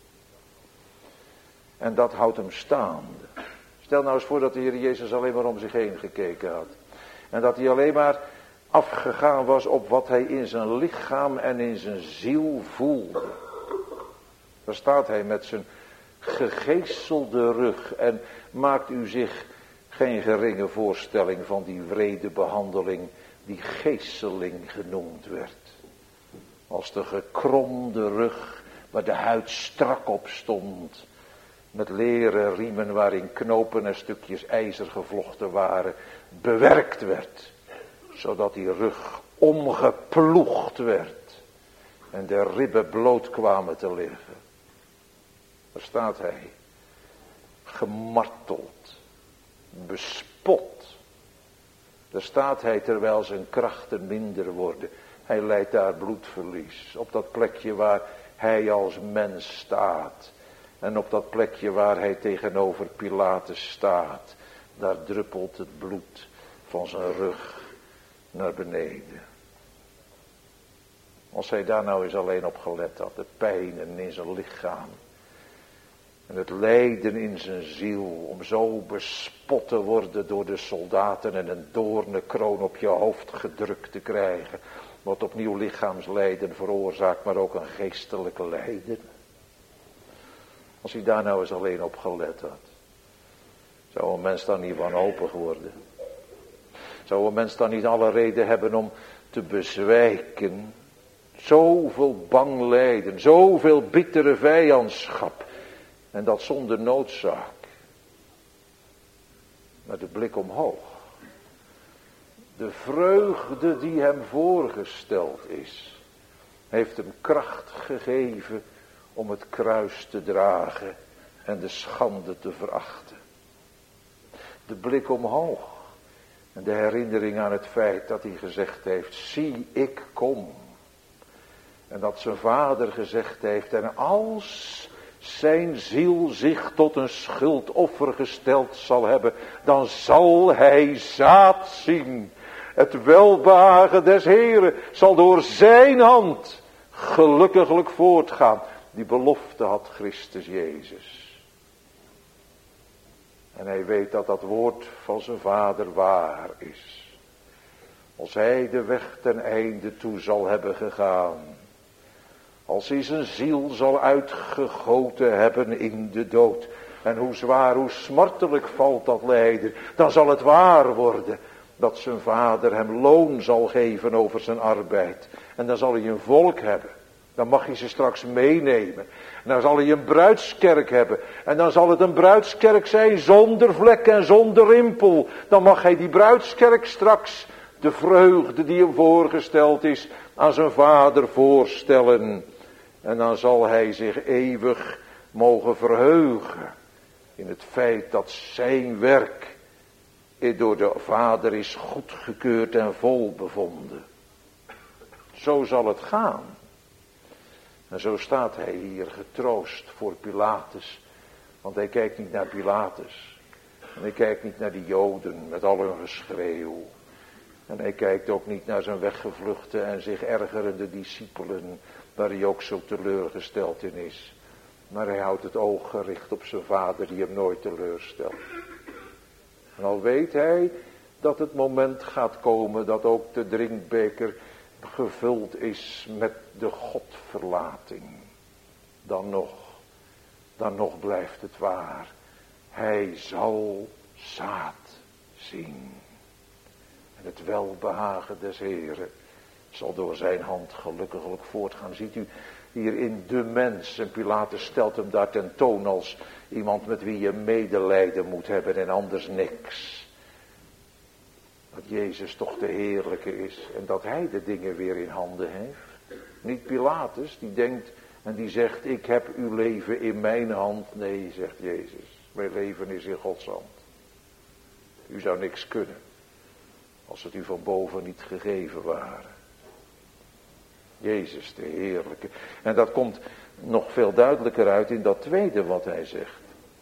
En dat houdt hem staande. Stel nou eens voor dat de Heer Jezus alleen maar om zich heen gekeken had. En dat hij alleen maar afgegaan was op wat hij in zijn lichaam en in zijn ziel voelde. Dan staat hij met zijn gegeeselde rug. En maakt u zich geen geringe voorstelling van die wrede behandeling die geeseling genoemd werd. Als de gekromde rug waar de huid strak op stond, met leren riemen waarin knopen en stukjes ijzer gevlochten waren, bewerkt werd, zodat die rug omgeploegd werd en de ribben bloot kwamen te liggen. Daar staat hij, gemarteld, bespot. Daar staat hij terwijl zijn krachten minder worden. Hij lijdt daar bloedverlies, op dat plekje waar hij als mens staat. En op dat plekje waar hij tegenover Pilatus staat, daar druppelt het bloed van zijn rug naar beneden. Als hij daar nou eens alleen op gelet had, de pijnen in zijn lichaam en het lijden in zijn ziel, om zo bespot te worden door de soldaten en een doornenkroon op je hoofd gedrukt te krijgen, wat opnieuw lichaamslijden veroorzaakt, maar ook een geestelijk lijden. Als hij daar nou eens alleen op gelet had, zou een mens dan niet wanhopig worden? Zou een mens dan niet alle reden hebben om te bezwijken? Zoveel bang lijden, zoveel bittere vijandschap, en dat zonder noodzaak. Maar de blik omhoog, de vreugde die hem voorgesteld is, heeft hem kracht gegeven om het kruis te dragen en de schande te verachten. De blik omhoog en de herinnering aan het feit dat hij gezegd heeft, zie ik kom. En dat zijn vader gezegd heeft, en als zijn ziel zich tot een schuldoffer gesteld zal hebben, dan zal hij zaad zien. Het welbehagen des Heren zal door zijn hand gelukkiglijk voortgaan. Die belofte had Christus Jezus. En hij weet dat dat woord van zijn vader waar is. Als hij de weg ten einde toe zal hebben gegaan, als hij zijn ziel zal uitgegoten hebben in de dood, en hoe zwaar, hoe smartelijk valt dat lijden, dan zal het waar worden dat zijn vader hem loon zal geven over zijn arbeid. En dan zal hij een volk hebben. Dan mag hij ze straks meenemen. En dan zal hij een bruidskerk hebben. En dan zal het een bruidskerk zijn zonder vlek en zonder rimpel. Dan mag hij die bruidskerk straks, de vreugde die hem voorgesteld is, aan zijn vader voorstellen. En dan zal hij zich eeuwig mogen verheugen in het feit dat zijn werk door de vader is goedgekeurd en vol bevonden. Zo zal het gaan. En zo staat hij hier getroost voor Pilatus. Want hij kijkt niet naar Pilatus. En hij kijkt niet naar die Joden met al hun geschreeuw. En hij kijkt ook niet naar zijn weggevluchte en zich ergerende discipelen, waar hij ook zo teleurgesteld in is. Maar hij houdt het oog gericht op zijn vader die hem nooit teleurstelt. En al weet hij dat het moment gaat komen dat ook de drinkbeker gevuld is met de godverlating. Dan nog blijft het waar. Hij zal zaad zien. En het welbehagen des Heren zal door zijn hand gelukkiglijk voortgaan. Ziet u hier in de mens. En Pilatus stelt hem daar ten toon als iemand met wie je medelijden moet hebben en anders niks. Dat Jezus toch de heerlijke is en dat hij de dingen weer in handen heeft. Niet Pilatus die denkt en die zegt, ik heb uw leven in mijn hand. Nee, zegt Jezus, mijn leven is in Gods hand. U zou niks kunnen als het u van boven niet gegeven waren. Jezus de heerlijke. En dat komt nog veel duidelijker uit in dat tweede wat hij zegt.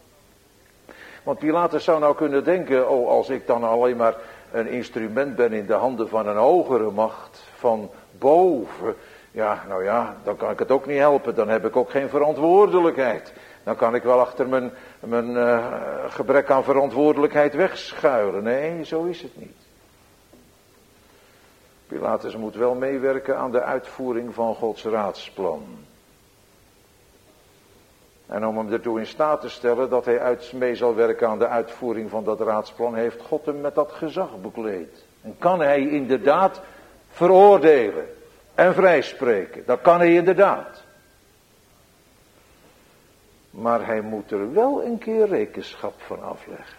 Want Pilatus zou nou kunnen denken, oh, als ik dan alleen maar een instrument ben in de handen van een hogere macht, van boven, ja, nou ja, dan kan ik het ook niet helpen, dan heb ik ook geen verantwoordelijkheid. Dan kan ik wel achter mijn gebrek aan verantwoordelijkheid wegschuilen. Nee, zo is het niet. Pilatus moet wel meewerken aan de uitvoering van Gods raadsplan. En om hem ertoe in staat te stellen dat hij mee zal werken aan de uitvoering van dat raadsplan, heeft God hem met dat gezag bekleed. En kan hij inderdaad veroordelen en vrijspreken. Dat kan hij inderdaad. Maar hij moet er wel een keer rekenschap van afleggen.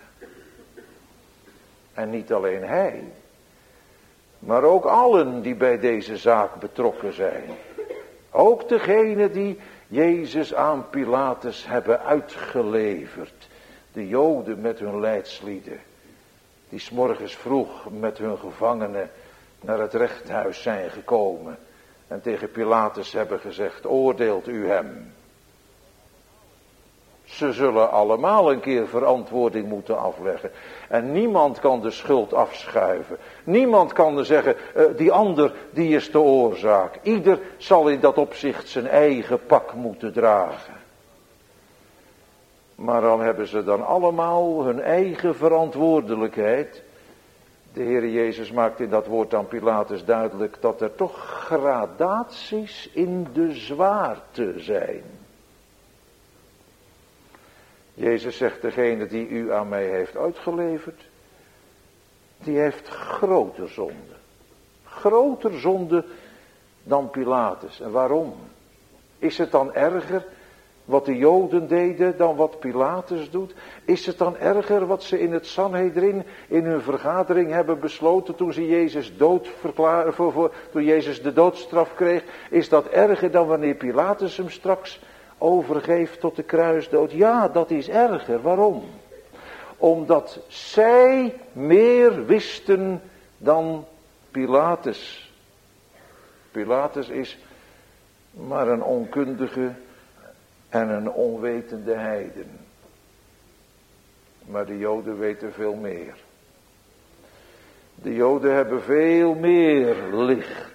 En niet alleen hij, maar ook allen die bij deze zaak betrokken zijn. Ook degenen die Jezus aan Pilatus hebben uitgeleverd. De Joden met hun leidslieden. Die 's morgens vroeg met hun gevangenen naar het rechthuis zijn gekomen. En tegen Pilatus hebben gezegd, oordeelt u hem. Ze zullen allemaal een keer verantwoording moeten afleggen. En niemand kan de schuld afschuiven. Niemand kan er zeggen, die ander die is de oorzaak. Ieder zal in dat opzicht zijn eigen pak moeten dragen. Maar al hebben ze dan allemaal hun eigen verantwoordelijkheid. De Heer Jezus maakt in dat woord aan Pilatus duidelijk dat er toch gradaties in de zwaarte zijn. Jezus zegt, degene die u aan mij heeft uitgeleverd, die heeft groter zonde. Groter zonde dan Pilatus. En waarom? Is het dan erger wat de Joden deden dan wat Pilatus doet? Is het dan erger wat ze in het Sanhedrin in hun vergadering hebben besloten toen ze Jezus toen Jezus de doodstraf kreeg? Is dat erger dan wanneer Pilatus hem straks overgeeft tot de kruisdood? Ja, dat is erger. Waarom? Omdat zij meer wisten dan Pilatus. Pilatus is maar een onkundige en een onwetende heiden. Maar de Joden weten veel meer. De Joden hebben veel meer licht.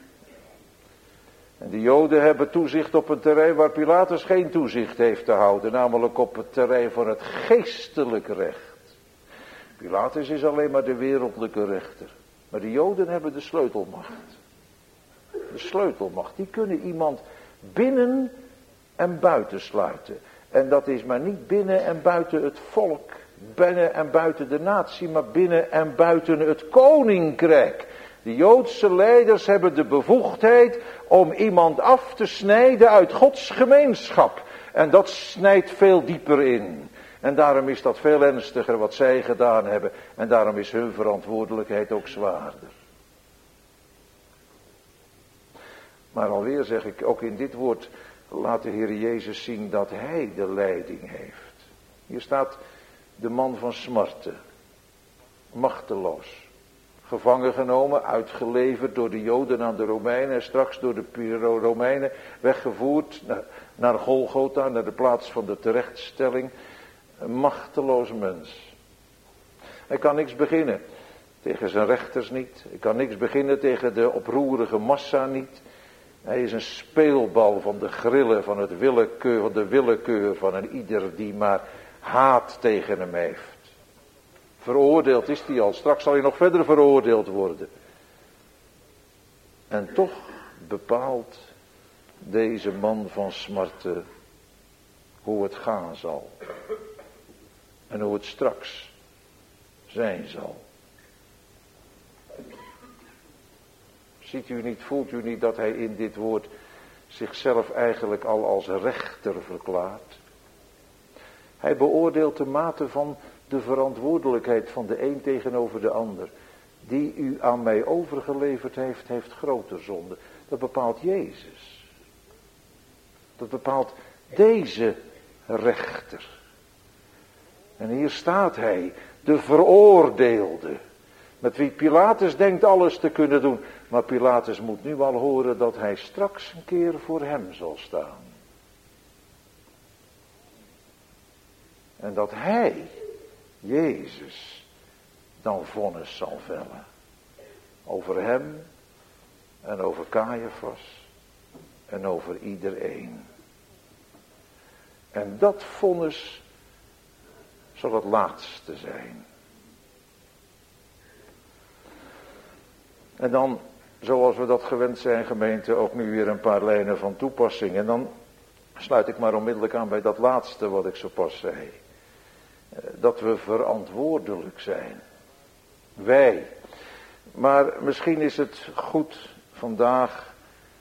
En de Joden hebben toezicht op een terrein waar Pilatus geen toezicht heeft te houden. Namelijk op het terrein van het geestelijk recht. Pilatus is alleen maar de wereldlijke rechter. Maar de Joden hebben de sleutelmacht. De sleutelmacht. Die kunnen iemand binnen en buiten sluiten. En dat is maar niet binnen en buiten het volk. Binnen en buiten de natie. Maar binnen en buiten het koninkrijk. De Joodse leiders hebben de bevoegdheid om iemand af te snijden uit Gods gemeenschap. En dat snijdt veel dieper in. En daarom is dat veel ernstiger wat zij gedaan hebben. En daarom is hun verantwoordelijkheid ook zwaarder. Maar alweer zeg ik, ook in dit woord laat de Heer Jezus zien dat Hij de leiding heeft. Hier staat de man van smarten. Machteloos. Gevangen genomen, uitgeleverd door de Joden aan de Romeinen. En straks door de Romeinen weggevoerd naar Golgotha, naar de plaats van de terechtstelling. Een machteloos mens. Hij kan niks beginnen tegen zijn rechters niet. Hij kan niks beginnen tegen de oproerige massa niet. Hij is een speelbal van de grillen, van de willekeur van een ieder die maar haat tegen hem heeft. Veroordeeld is hij al, straks zal hij nog verder veroordeeld worden. En toch bepaalt deze man van smarten hoe het gaan zal. En hoe het straks zijn zal. Ziet u niet, voelt u niet dat hij in dit woord zichzelf eigenlijk al als rechter verklaart? Hij beoordeelt de mate van de verantwoordelijkheid van de een tegenover de ander. Die u aan mij overgeleverd heeft, heeft grote zonde. Dat bepaalt Jezus. Dat bepaalt deze rechter. En hier staat hij, de veroordeelde. Met wie Pilatus denkt alles te kunnen doen. Maar Pilatus moet nu al horen dat hij straks een keer voor hem zal staan. En dat hij, Jezus, dan vonnis zal vellen. Over hem en over Caiaphas en over iedereen. En dat vonnis zal het laatste zijn. En dan, zoals we dat gewend zijn gemeente, ook nu weer een paar lijnen van toepassing. En dan sluit ik maar onmiddellijk aan bij dat laatste wat ik zo pas zei. Dat we verantwoordelijk zijn. Wij. Maar misschien is het goed vandaag,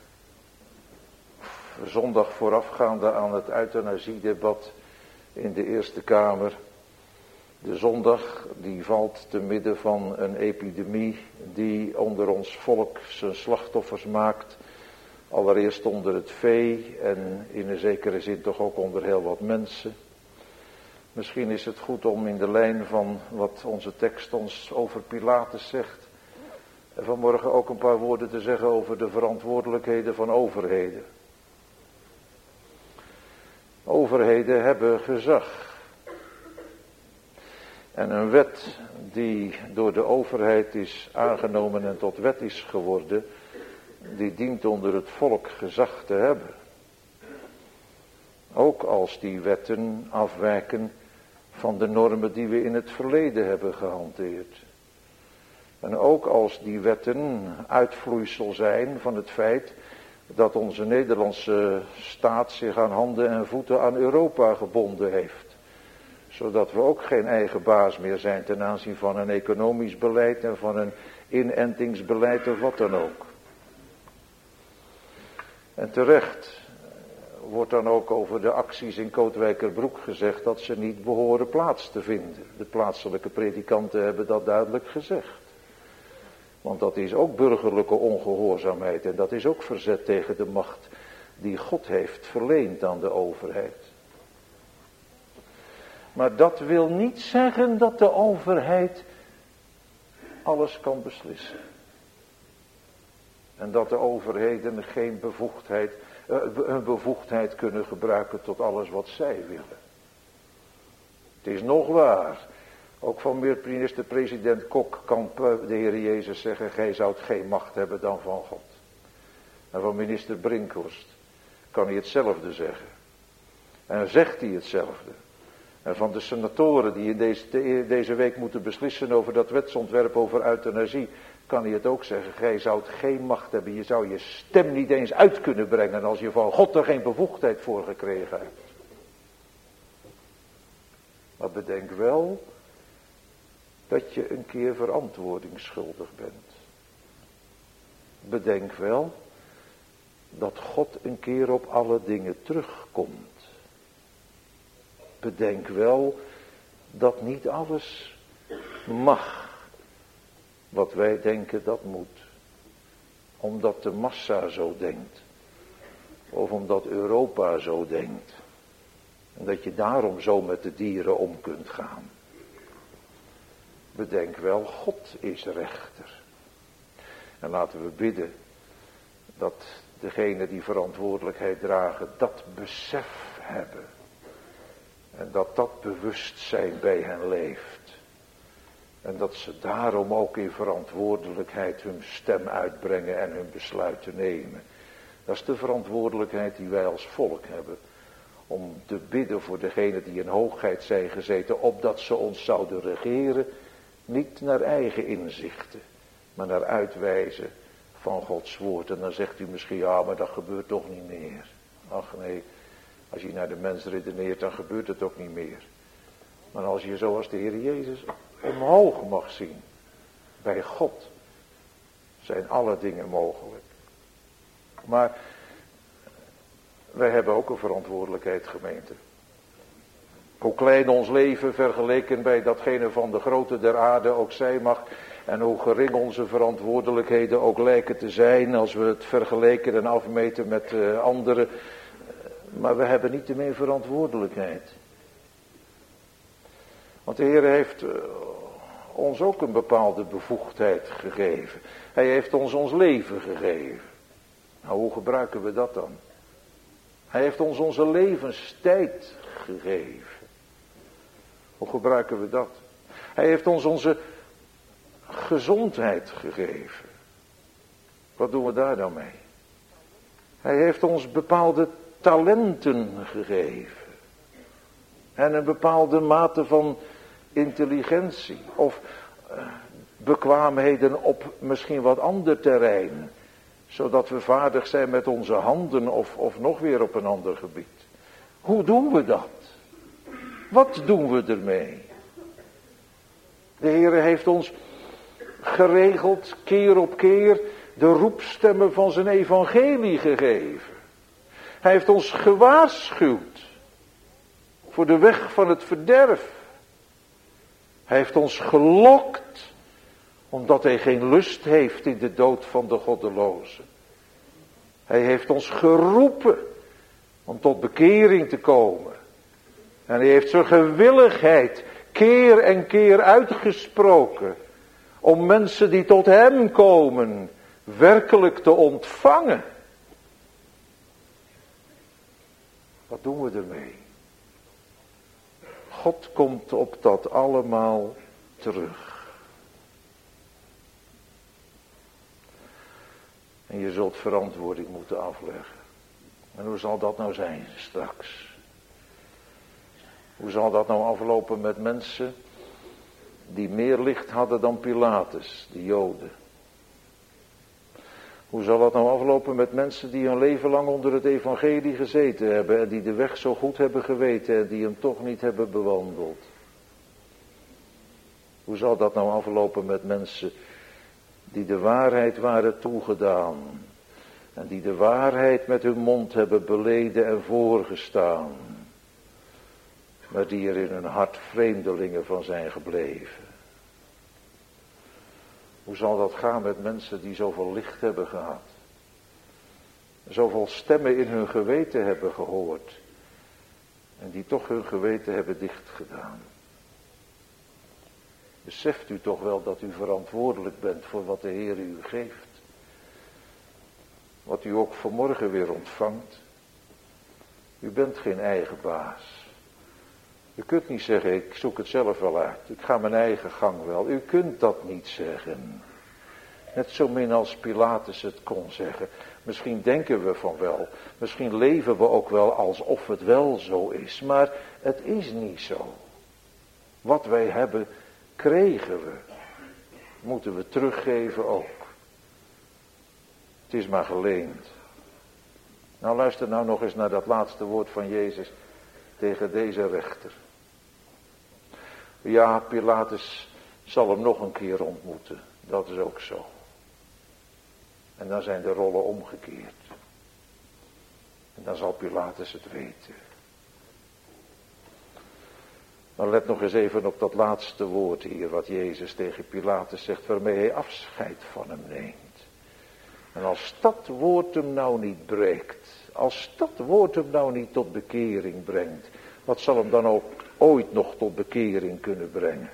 zondag voorafgaande aan het euthanasiedebat in de Eerste Kamer. De zondag die valt te midden van een epidemie die onder ons volk zijn slachtoffers maakt. Allereerst onder het vee en in een zekere zin toch ook onder heel wat mensen. Misschien is het goed om in de lijn van wat onze tekst ons over Pilatus zegt, en vanmorgen ook een paar woorden te zeggen over de verantwoordelijkheden van overheden. Overheden hebben gezag. En een wet die door de overheid is aangenomen en tot wet is geworden, die dient onder het volk gezag te hebben. Ook als die wetten afwijken van de normen die we in het verleden hebben gehanteerd. En ook als die wetten uitvloeisel zijn van het feit dat onze Nederlandse staat zich aan handen en voeten aan Europa gebonden heeft. Zodat we ook geen eigen baas meer zijn ten aanzien van een economisch beleid en van een inentingsbeleid of wat dan ook. En terecht wordt dan ook over de acties in Kootwijkerbroek gezegd dat ze niet behoren plaats te vinden. De plaatselijke predikanten hebben dat duidelijk gezegd. Want dat is ook burgerlijke ongehoorzaamheid en dat is ook verzet tegen de macht die God heeft verleend aan de overheid. Maar dat wil niet zeggen dat de overheid alles kan beslissen. En dat de overheden geen hun bevoegdheid kunnen gebruiken tot alles wat zij willen. Het is nog waar. Ook van minister-president Kok kan de Heer Jezus zeggen, gij zoudt geen macht hebben dan van God. En van minister Brinkhorst kan hij hetzelfde zeggen. En zegt hij hetzelfde. En van de senatoren die in deze week moeten beslissen over dat wetsontwerp over euthanasie, kan hij het ook zeggen, gij zoudt geen macht hebben, je zou je stem niet eens uit kunnen brengen als je van God er geen bevoegdheid voor gekregen hebt. Maar bedenk wel dat je een keer verantwoordingsschuldig bent. Bedenk wel dat God een keer op alle dingen terugkomt. Bedenk wel dat niet alles mag wat wij denken dat moet. Omdat de massa zo denkt. Of omdat Europa zo denkt. En dat je daarom zo met de dieren om kunt gaan. Bedenk wel, God is rechter. En laten we bidden dat degenen die verantwoordelijkheid dragen dat besef hebben. En dat dat bewustzijn bij hen leeft. En dat ze daarom ook in verantwoordelijkheid hun stem uitbrengen en hun besluiten nemen. Dat is de verantwoordelijkheid die wij als volk hebben. Om te bidden voor degenen die in hoogheid zijn gezeten, opdat ze ons zouden regeren. Niet naar eigen inzichten, maar naar uitwijzen van Gods woord. En dan zegt u misschien, ja, maar dat gebeurt toch niet meer. Ach nee, als je naar de mens redeneert, dan gebeurt het ook niet meer. Maar als je zoals de Heer Jezus omhoog mag zien, bij God, zijn alle dingen mogelijk. Maar wij hebben ook een verantwoordelijkheid, gemeente. Hoe klein ons leven vergeleken bij datgene van de grootte der aarde ook zijn mag. En hoe gering onze verantwoordelijkheden ook lijken te zijn als we het vergelijken en afmeten met anderen. Maar we hebben niet meer verantwoordelijkheid. Want de Heer heeft ons ook een bepaalde bevoegdheid gegeven. Hij heeft ons leven gegeven. Nou, hoe gebruiken we dat dan? Hij heeft ons onze levenstijd gegeven. Hoe gebruiken we dat? Hij heeft ons onze gezondheid gegeven. Wat doen we daar dan mee? Hij heeft ons bepaalde talenten gegeven. En een bepaalde mate van intelligentie. Of bekwaamheden op misschien wat ander terrein. Zodat we vaardig zijn met onze handen of nog weer op een ander gebied. Hoe doen we dat? Wat doen we ermee? De Heere heeft ons geregeld keer op keer de roepstemmen van zijn evangelie gegeven. Hij heeft ons gewaarschuwd voor de weg van het verderf. Hij heeft ons gelokt omdat hij geen lust heeft in de dood van de goddelozen. Hij heeft ons geroepen om tot bekering te komen. En hij heeft zijn gewilligheid keer en keer uitgesproken om mensen die tot hem komen werkelijk te ontvangen. Wat doen we ermee? God komt op dat allemaal terug. En je zult verantwoording moeten afleggen. En hoe zal dat nou zijn straks? Hoe zal dat nou aflopen met mensen die meer licht hadden dan Pilatus, de Joden? Hoe zal dat nou aflopen met mensen die hun leven lang onder het evangelie gezeten hebben en die de weg zo goed hebben geweten en die hem toch niet hebben bewandeld? Hoe zal dat nou aflopen met mensen die de waarheid waren toegedaan en die de waarheid met hun mond hebben beleden en voorgestaan, maar die er in hun hart vreemdelingen van zijn gebleven? Hoe zal dat gaan met mensen die zoveel licht hebben gehad? Zoveel stemmen in hun geweten hebben gehoord. En die toch hun geweten hebben dichtgedaan. Beseft u toch wel dat u verantwoordelijk bent voor wat de Heer u geeft. Wat u ook vanmorgen weer ontvangt. U bent geen eigen baas. U kunt niet zeggen, ik zoek het zelf wel uit. Ik ga mijn eigen gang wel. U kunt dat niet zeggen. Net zo min als Pilatus het kon zeggen. Misschien denken we van wel. Misschien leven we ook wel alsof het wel zo is. Maar het is niet zo. Wat wij hebben, kregen we. Moeten we teruggeven ook. Het is maar geleend. Nou, luister nou nog eens naar dat laatste woord van Jezus tegen deze rechter. Ja, Pilatus zal hem nog een keer ontmoeten. Dat is ook zo. En dan zijn de rollen omgekeerd. En dan zal Pilatus het weten. Maar let nog eens even op dat laatste woord hier, wat Jezus tegen Pilatus zegt, waarmee hij afscheid van hem neemt. En als dat woord hem nou niet breekt, als dat woord hem nou niet tot bekering brengt, wat zal hem dan ook ooit nog tot bekering kunnen brengen?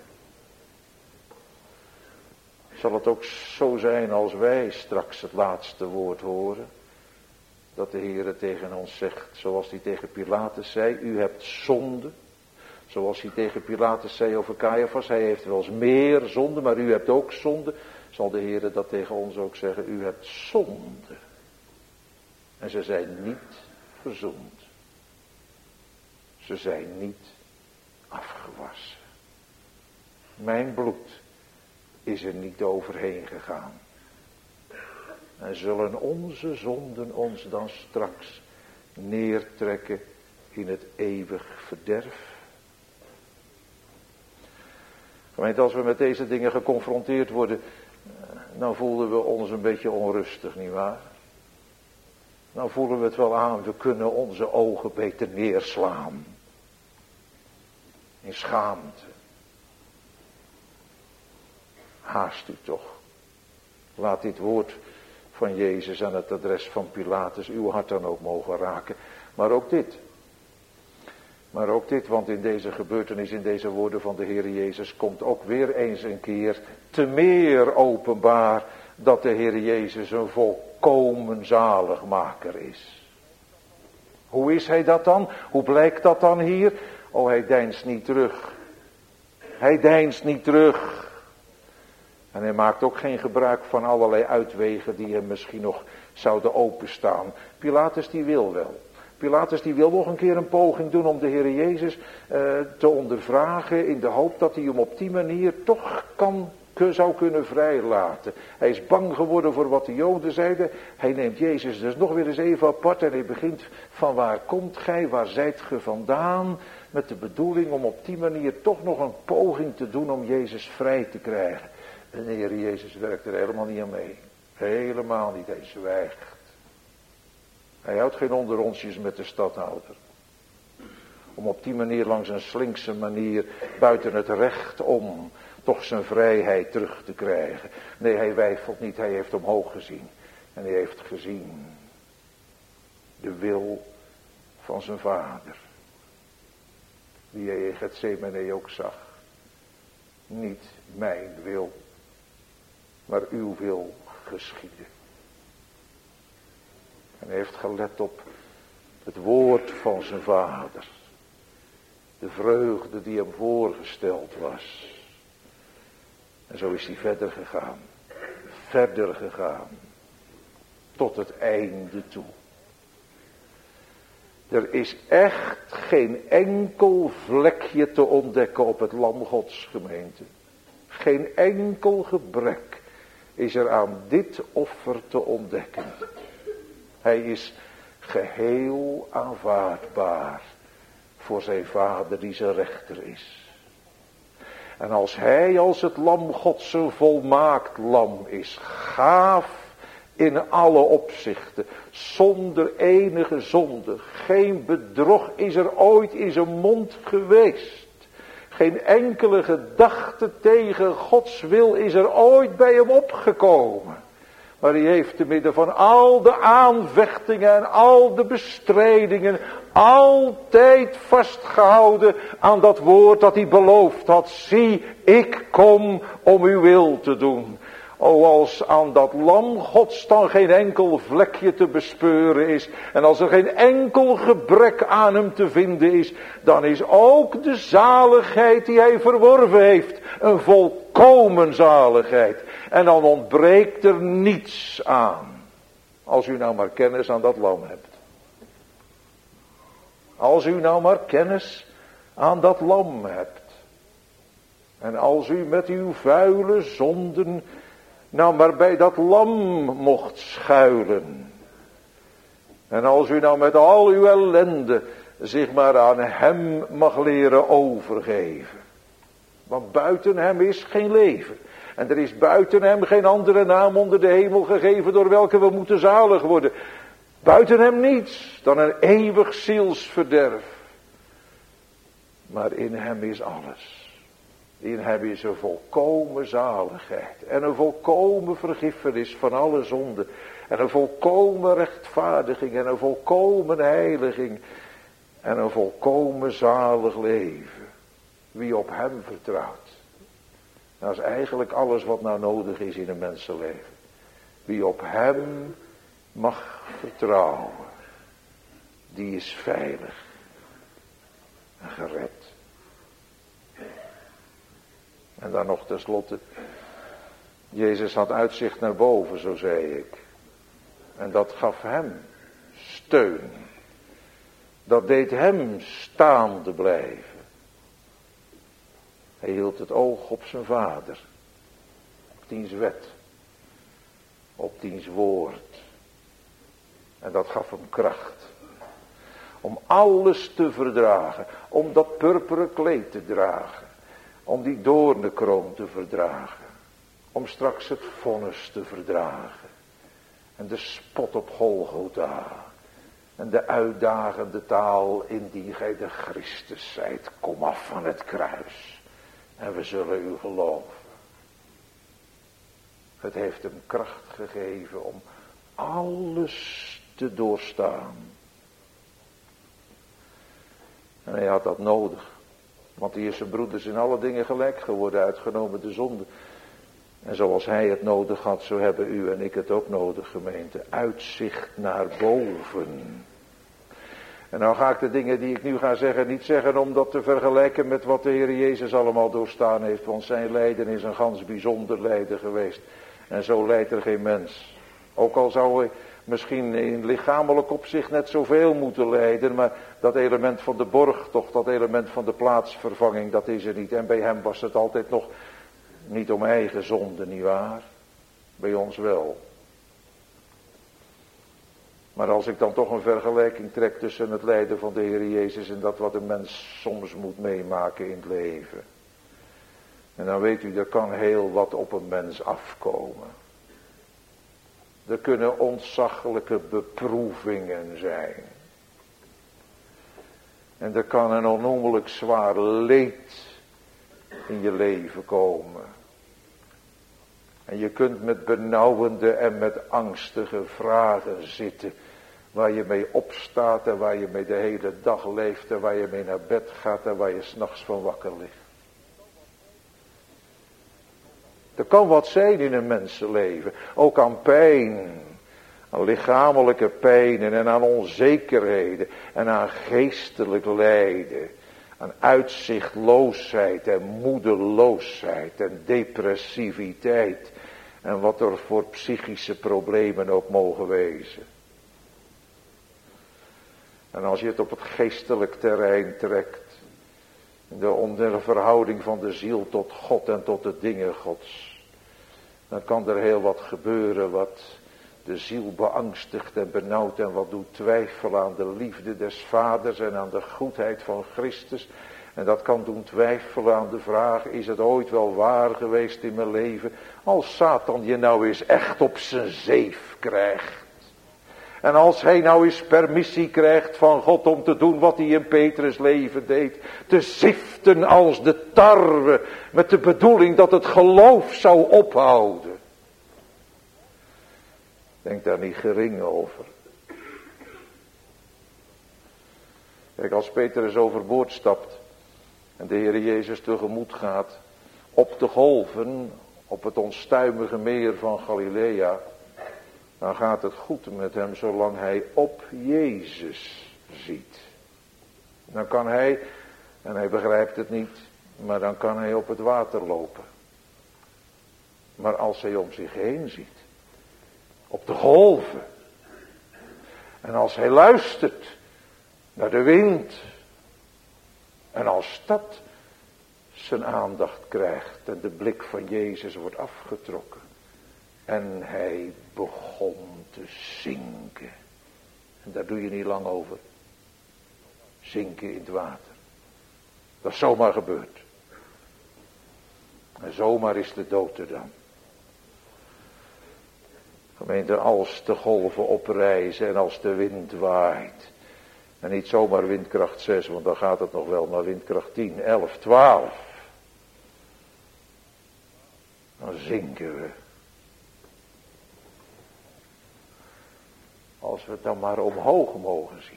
Zal het ook zo zijn als wij straks het laatste woord horen? Dat de Heere tegen ons zegt, zoals hij tegen Pilatus zei, u hebt zonde. Zoals hij tegen Pilatus zei over Caiaphas, hij heeft wel eens meer zonde, maar u hebt ook zonde. Zal de Heere dat tegen ons ook zeggen, u hebt zonde. En ze zijn niet verzoend. Ze zijn niet afgewassen. Mijn bloed is er niet overheen gegaan. En zullen onze zonden ons dan straks neertrekken in het eeuwig verderf? Gemeente, als we met deze dingen geconfronteerd worden, dan voelen we ons een beetje onrustig, nietwaar? Dan voelen we het wel aan, we kunnen onze ogen beter neerslaan. In schaamte. Haast u toch. Laat dit woord van Jezus aan het adres van Pilatus uw hart dan ook mogen raken. Maar ook dit. Want in deze gebeurtenis, in deze woorden van de Heer Jezus, komt ook weer eens een keer te meer openbaar dat de Heer Jezus een volkomen zaligmaker is. Hoe is hij dat dan? Hoe blijkt dat dan hier? Oh, hij deinst niet terug. Hij deinst niet terug. En hij maakt ook geen gebruik van allerlei uitwegen die hem misschien nog zouden openstaan. Pilatus die wil wel. Pilatus die wil nog een keer een poging doen om de Heer Jezus te ondervragen in de hoop dat hij hem op die manier toch kan zou kunnen vrijlaten. Hij is bang geworden voor wat de Joden zeiden. Hij neemt Jezus dus nog weer eens even apart en hij begint van waar komt gij, waar zijt ge vandaan? Met de bedoeling om op die manier toch nog een poging te doen om Jezus vrij te krijgen. En de Heer Jezus werkt er helemaal niet aan mee. Helemaal niet, hij zwijgt. Hij houdt geen onderonsjes met de stadhouder. Om op die manier langs een slinkse manier buiten het recht om toch zijn vrijheid terug te krijgen. Nee, hij weifelt niet, hij heeft omhoog gezien. En hij heeft gezien de wil van zijn vader. Die hij in Gethsemane ook zag. Niet mijn wil, maar uw wil geschieden. En hij heeft gelet op het woord van zijn vader. De vreugde die hem voorgesteld was. En zo is hij verder gegaan. Verder gegaan. Tot het einde toe. Er is echt geen enkel vlekje te ontdekken op het lam Gods, gemeente. Geen enkel gebrek is er aan dit offer te ontdekken. Hij is geheel aanvaardbaar voor zijn vader die zijn rechter is. En als hij als het lam Gods een volmaakt lam is, gaaf in alle opzichten, zonder enige zonde, geen bedrog is er ooit in zijn mond geweest. Geen enkele gedachte tegen Gods wil is er ooit bij hem opgekomen. Maar hij heeft te midden van al de aanvechtingen en al de bestrijdingen altijd vastgehouden aan dat woord dat hij beloofd had. Zie, ik kom om uw wil te doen. O, als aan dat lam Gods dan geen enkel vlekje te bespeuren is. En als er geen enkel gebrek aan hem te vinden is. Dan is ook de zaligheid die hij verworven heeft een volkomen zaligheid. En dan ontbreekt er niets aan. Als u nou maar kennis aan dat lam hebt. Als u nou maar kennis aan dat lam hebt. En als u met uw vuile zonden nou maar bij dat lam mocht schuilen. En als u nou met al uw ellende zich maar aan hem mag leren overgeven. Want buiten hem is geen leven. En er is buiten hem geen andere naam onder de hemel gegeven door welke we moeten zalig worden. Buiten hem niets dan een eeuwig zielsverderf. Maar in hem is alles. In hem is een volkomen zaligheid. En een volkomen vergiffenis van alle zonden. En een volkomen rechtvaardiging. En een volkomen heiliging. En een volkomen zalig leven. Wie op hem vertrouwt. Dat is eigenlijk alles wat nou nodig is in een mensenleven. Wie op hem mag vertrouwen. Die is veilig. En gered. En dan nog tenslotte. Jezus had uitzicht naar boven, zo zei ik. En dat gaf hem steun. Dat deed hem staande blijven. Hij hield het oog op zijn vader. Op diens wet. Op diens woord. En dat gaf hem kracht. Om alles te verdragen. Om dat purperen kleed te dragen. Om die doornenkroon te verdragen. Om straks het vonnis te verdragen. En de spot op Golgotha. En de uitdagende taal indien gij de Christus zijt. Kom af van het kruis. En we zullen u geloven. Het heeft hem kracht gegeven om alles te doorstaan. En hij had dat nodig. Want hij is zijn broeders in alle dingen gelijk geworden, uitgenomen de zonde. En zoals hij het nodig had, zo hebben u en ik het ook nodig, gemeente. Uitzicht naar boven. En nou ga ik de dingen die ik nu ga zeggen niet zeggen om dat te vergelijken met wat de Heer Jezus allemaal doorstaan heeft. Want zijn lijden is een gans bijzonder lijden geweest. En zo lijdt er geen mens. Ook al zou hij misschien in lichamelijk opzicht net zoveel moeten lijden. Maar dat element van de borgtocht, dat element van de plaatsvervanging, dat is er niet. En bij hem was het altijd nog Niet om eigen zonde, nietwaar? Bij ons wel. Maar als ik dan toch een vergelijking trek tussen het lijden van de Heer Jezus en dat wat een mens soms moet meemaken in het leven. En dan weet u, er kan heel wat op een mens afkomen. Er kunnen ontzaglijke beproevingen zijn. En er kan een onnoemelijk zwaar leed in je leven komen. En je kunt met benauwende en met angstige vragen zitten. Waar je mee opstaat en waar je mee de hele dag leeft. En waar je mee naar bed gaat en waar je 's nachts van wakker ligt. Er kan wat zijn in een mensenleven. Ook aan pijn. Aan lichamelijke pijnen en aan onzekerheden. En aan geestelijk lijden. Aan uitzichtloosheid en moedeloosheid en depressiviteit. En wat er voor psychische problemen ook mogen wezen. En als je het op het geestelijk terrein trekt. De verhouding van de ziel tot God en tot de dingen Gods. Dan kan er heel wat gebeuren wat de ziel beangstigt en benauwt en wat doet twijfelen aan de liefde des vaders en aan de goedheid van Christus. En dat kan doen twijfelen aan de vraag, is het ooit wel waar geweest in mijn leven? Als Satan je nou eens echt op zijn zeef krijgt. En als hij nou eens permissie krijgt van God om te doen wat hij in Petrus leven deed. Te ziften als de tarwe met de bedoeling dat het geloof zou ophouden. Denk daar niet gering over. Kijk, als Petrus overboord stapt en de Heer Jezus tegemoet gaat op de golven, op het onstuimige meer van Galilea, dan gaat het goed met hem zolang hij op Jezus ziet. Dan kan hij, en hij begrijpt het niet, maar dan kan hij op het water lopen. Maar als hij om zich heen ziet, op de golven, en als hij luistert naar de wind, en als dat zijn aandacht krijgt en de blik van Jezus wordt afgetrokken, en hij begon te zinken. En daar doe je niet lang over. Zinken in het water. Dat is zomaar gebeurd. En zomaar is de dood er dan. Gemeente, als de golven oprijzen en als de wind waait. En niet zomaar windkracht 6, want dan gaat het nog wel, maar windkracht 10, 11, 12. Dan zinken we. Als we het dan maar omhoog mogen zien.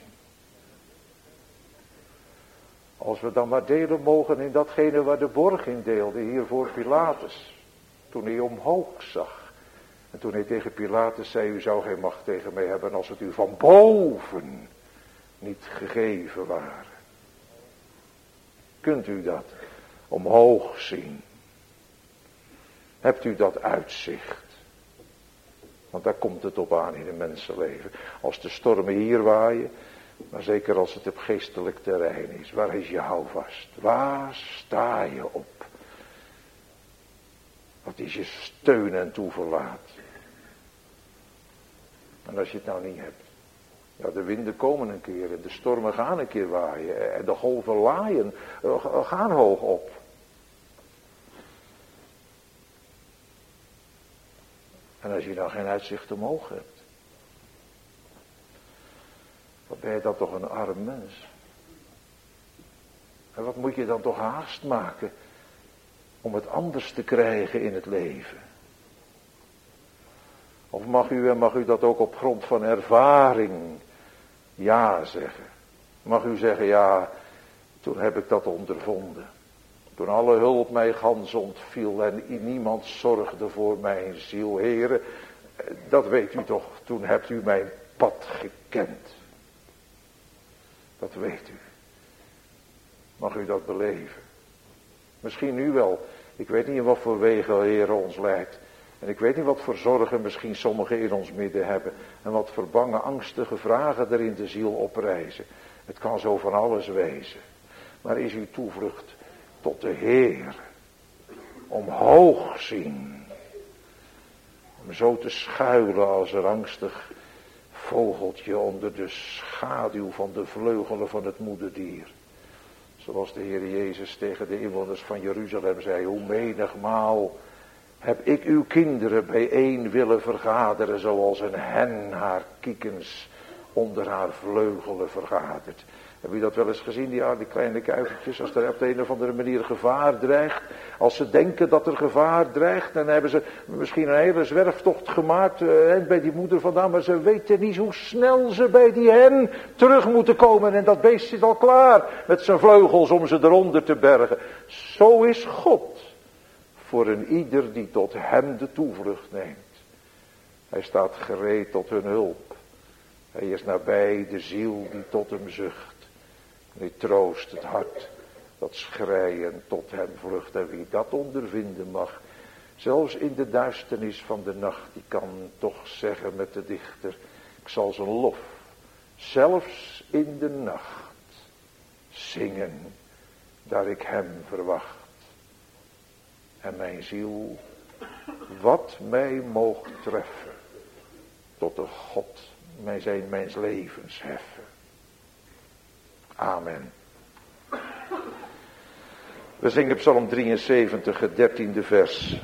Als we dan maar delen mogen in datgene waar de borg in deelde, hier voor Pilatus. Toen hij omhoog zag. En toen hij tegen Pilatus zei, u zou geen macht tegen mij hebben als het u van boven niet gegeven waren. Kunt u dat omhoog zien? Hebt u dat uitzicht? Want daar komt het op aan in een mensenleven. Als de stormen hier waaien, maar zeker als het op geestelijk terrein is. Waar is je houvast? Waar sta je op? Wat is je steun en toeverlaat? En als je het nou niet hebt. Ja, de winden komen een keer en de stormen gaan een keer waaien. En de golven laaien, gaan hoog op. En als je dan geen uitzicht omhoog hebt. Wat ben je dan toch een arm mens. En wat moet je dan toch haast maken. Om het anders te krijgen in het leven. Of mag u dat ook op grond van ervaring ja zeggen. Mag u zeggen ja, toen heb ik dat ondervonden. Toen alle hulp mij gans ontviel en niemand zorgde voor mijn ziel. Heren, dat weet u toch, toen hebt u mijn pad gekend. Dat weet u. Mag u dat beleven? Misschien nu wel. Ik weet niet in wat voor wegen de Heer ons leidt. En ik weet niet wat voor zorgen misschien sommigen in ons midden hebben. En wat voor bange, angstige vragen er in de ziel oprijzen. Het kan zo van alles wezen. Maar is uw toevlucht tot de Heer. omhoog zien. Om zo te schuilen als een angstig vogeltje onder de schaduw van de vleugelen van het moederdier. Zoals de Heer Jezus tegen de inwoners van Jeruzalem zei: hoe menigmaal heb ik uw kinderen bijeen willen vergaderen, zoals een hen haar kiekens onder haar vleugelen vergadert. Heb je dat wel eens gezien, die kleine kuivertjes, als er op de een of andere manier gevaar dreigt? Als ze denken dat er gevaar dreigt, dan hebben ze misschien een hele zwerftocht gemaakt bij die moeder vandaan, maar ze weten niet hoe snel ze bij die hen terug moeten komen. En dat beest zit al klaar met zijn vleugels om ze eronder te bergen. Zo is God voor een ieder die tot hem de toevlucht neemt. Hij staat gereed tot hun hulp. Hij is nabij de ziel die tot hem zucht. Hij troost het hart dat schreien tot hem vlucht. En wie dat ondervinden mag, zelfs in de duisternis van de nacht, die kan toch zeggen met de dichter: ik zal zijn lof, zelfs in de nacht, zingen, daar ik hem verwacht. En mijn ziel, wat mij moogt treffen, tot de God mij zijn mijns levens heffen. Amen. We zingen Psalm 73, het 13e vers.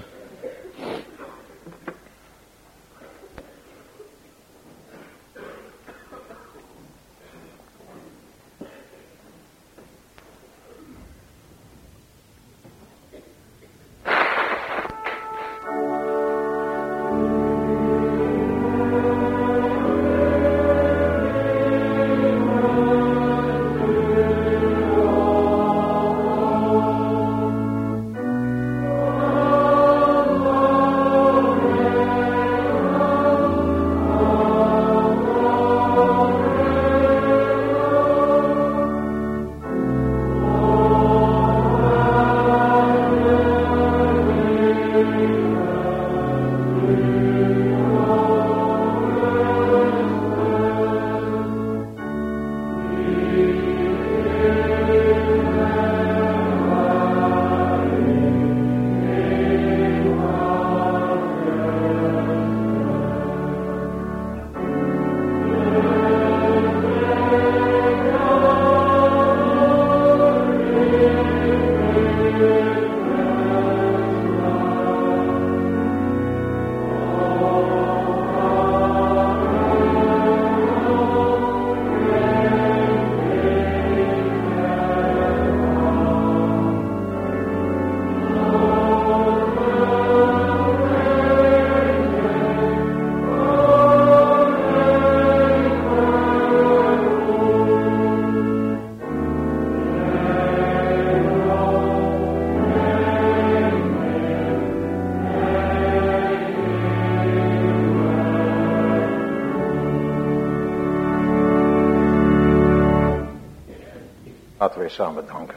Laten wij samen danken.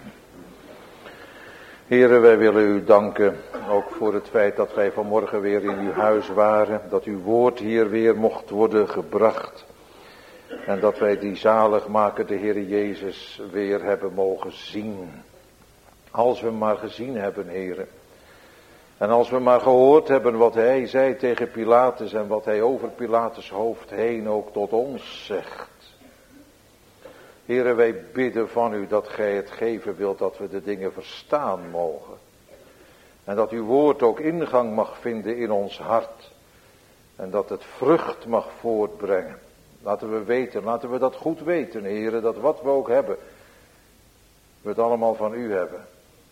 Heren, wij willen u danken, ook voor het feit dat wij vanmorgen weer in uw huis waren, dat uw woord hier weer mocht worden gebracht. En dat wij die zaligmakende Heere Jezus weer hebben mogen zien. Als we maar gezien hebben, Heren. En als we maar gehoord hebben wat hij zei tegen Pilatus en wat hij over Pilatus' hoofd heen ook tot ons zegt. Heere, wij bidden van u dat gij het geven wilt dat we de dingen verstaan mogen. En dat uw woord ook ingang mag vinden in ons hart. En dat het vrucht mag voortbrengen. Laten we weten, laten we dat goed weten, Heere, dat wat we ook hebben, we het allemaal van u hebben.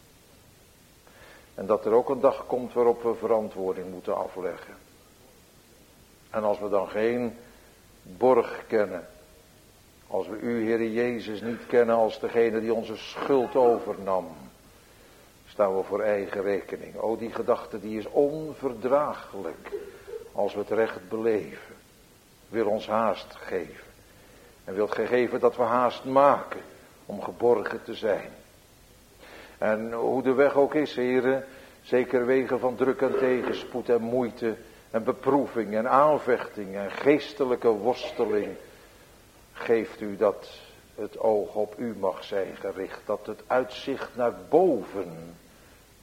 En dat er ook een dag komt waarop we verantwoording moeten afleggen. En als we dan geen borg kennen, als we u, Heere Jezus, niet kennen als degene die onze schuld overnam, staan we voor eigen rekening. O, die gedachte die is onverdraaglijk als we het recht beleven. Wil ons haast geven. En wilt gij geven dat we haast maken om geborgen te zijn. En hoe de weg ook is, Heere, zeker wegen van druk en tegenspoed en moeite en beproeving en aanvechting en geestelijke worsteling, geeft u dat het oog op u mag zijn gericht, dat het uitzicht naar boven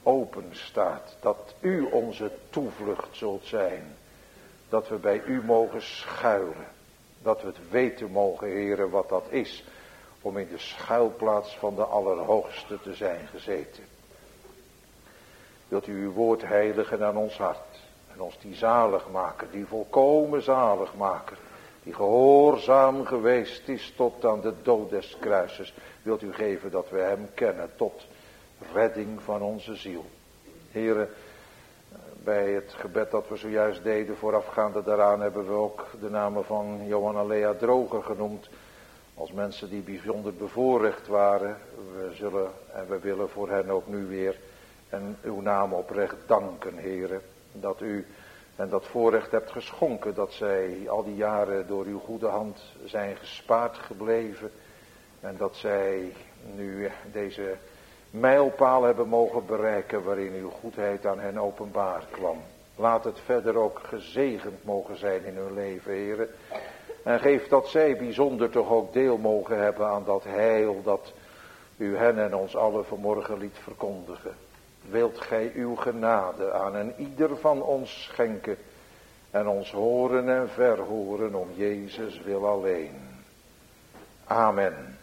open staat. Dat u onze toevlucht zult zijn. Dat we bij u mogen schuilen. Dat we het weten mogen, Heere, wat dat is. Om in de schuilplaats van de Allerhoogste te zijn gezeten. Wilt u uw woord heiligen aan ons hart. En ons die zalig maken, die volkomen zalig maken. Die gehoorzaam geweest is tot aan de dood des kruises. Wilt u geven dat we hem kennen tot redding van onze ziel. Heere, bij het gebed dat we zojuist deden voorafgaande daaraan hebben we ook de namen van Johanna Lea Droger genoemd. Als mensen die bijzonder bevoorrecht waren. We willen voor hen ook nu weer en uw naam oprecht danken, Heere. Dat u en dat voorrecht hebt geschonken. Dat zij al die jaren door uw goede hand zijn gespaard gebleven. En dat zij nu deze mijlpaal hebben mogen bereiken waarin uw goedheid aan hen openbaar kwam. Laat het verder ook gezegend mogen zijn in hun leven, Heere. En geef dat zij bijzonder toch ook deel mogen hebben aan dat heil dat u hen en ons allen vanmorgen liet verkondigen. Wilt gij uw genade aan en ieder van ons schenken en ons horen en verhoren om Jezus wil alleen. Amen.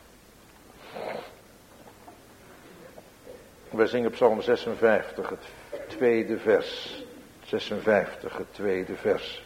We zingen Psalm 56, het tweede vers. 56, het tweede vers.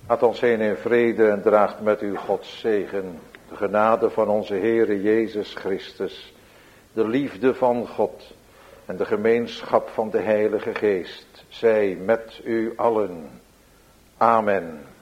Gaat ons heen in vrede en draagt met u Gods zegen, de genade van onze Heere Jezus Christus, de liefde van God en de gemeenschap van de Heilige Geest, zij met u allen. Amen.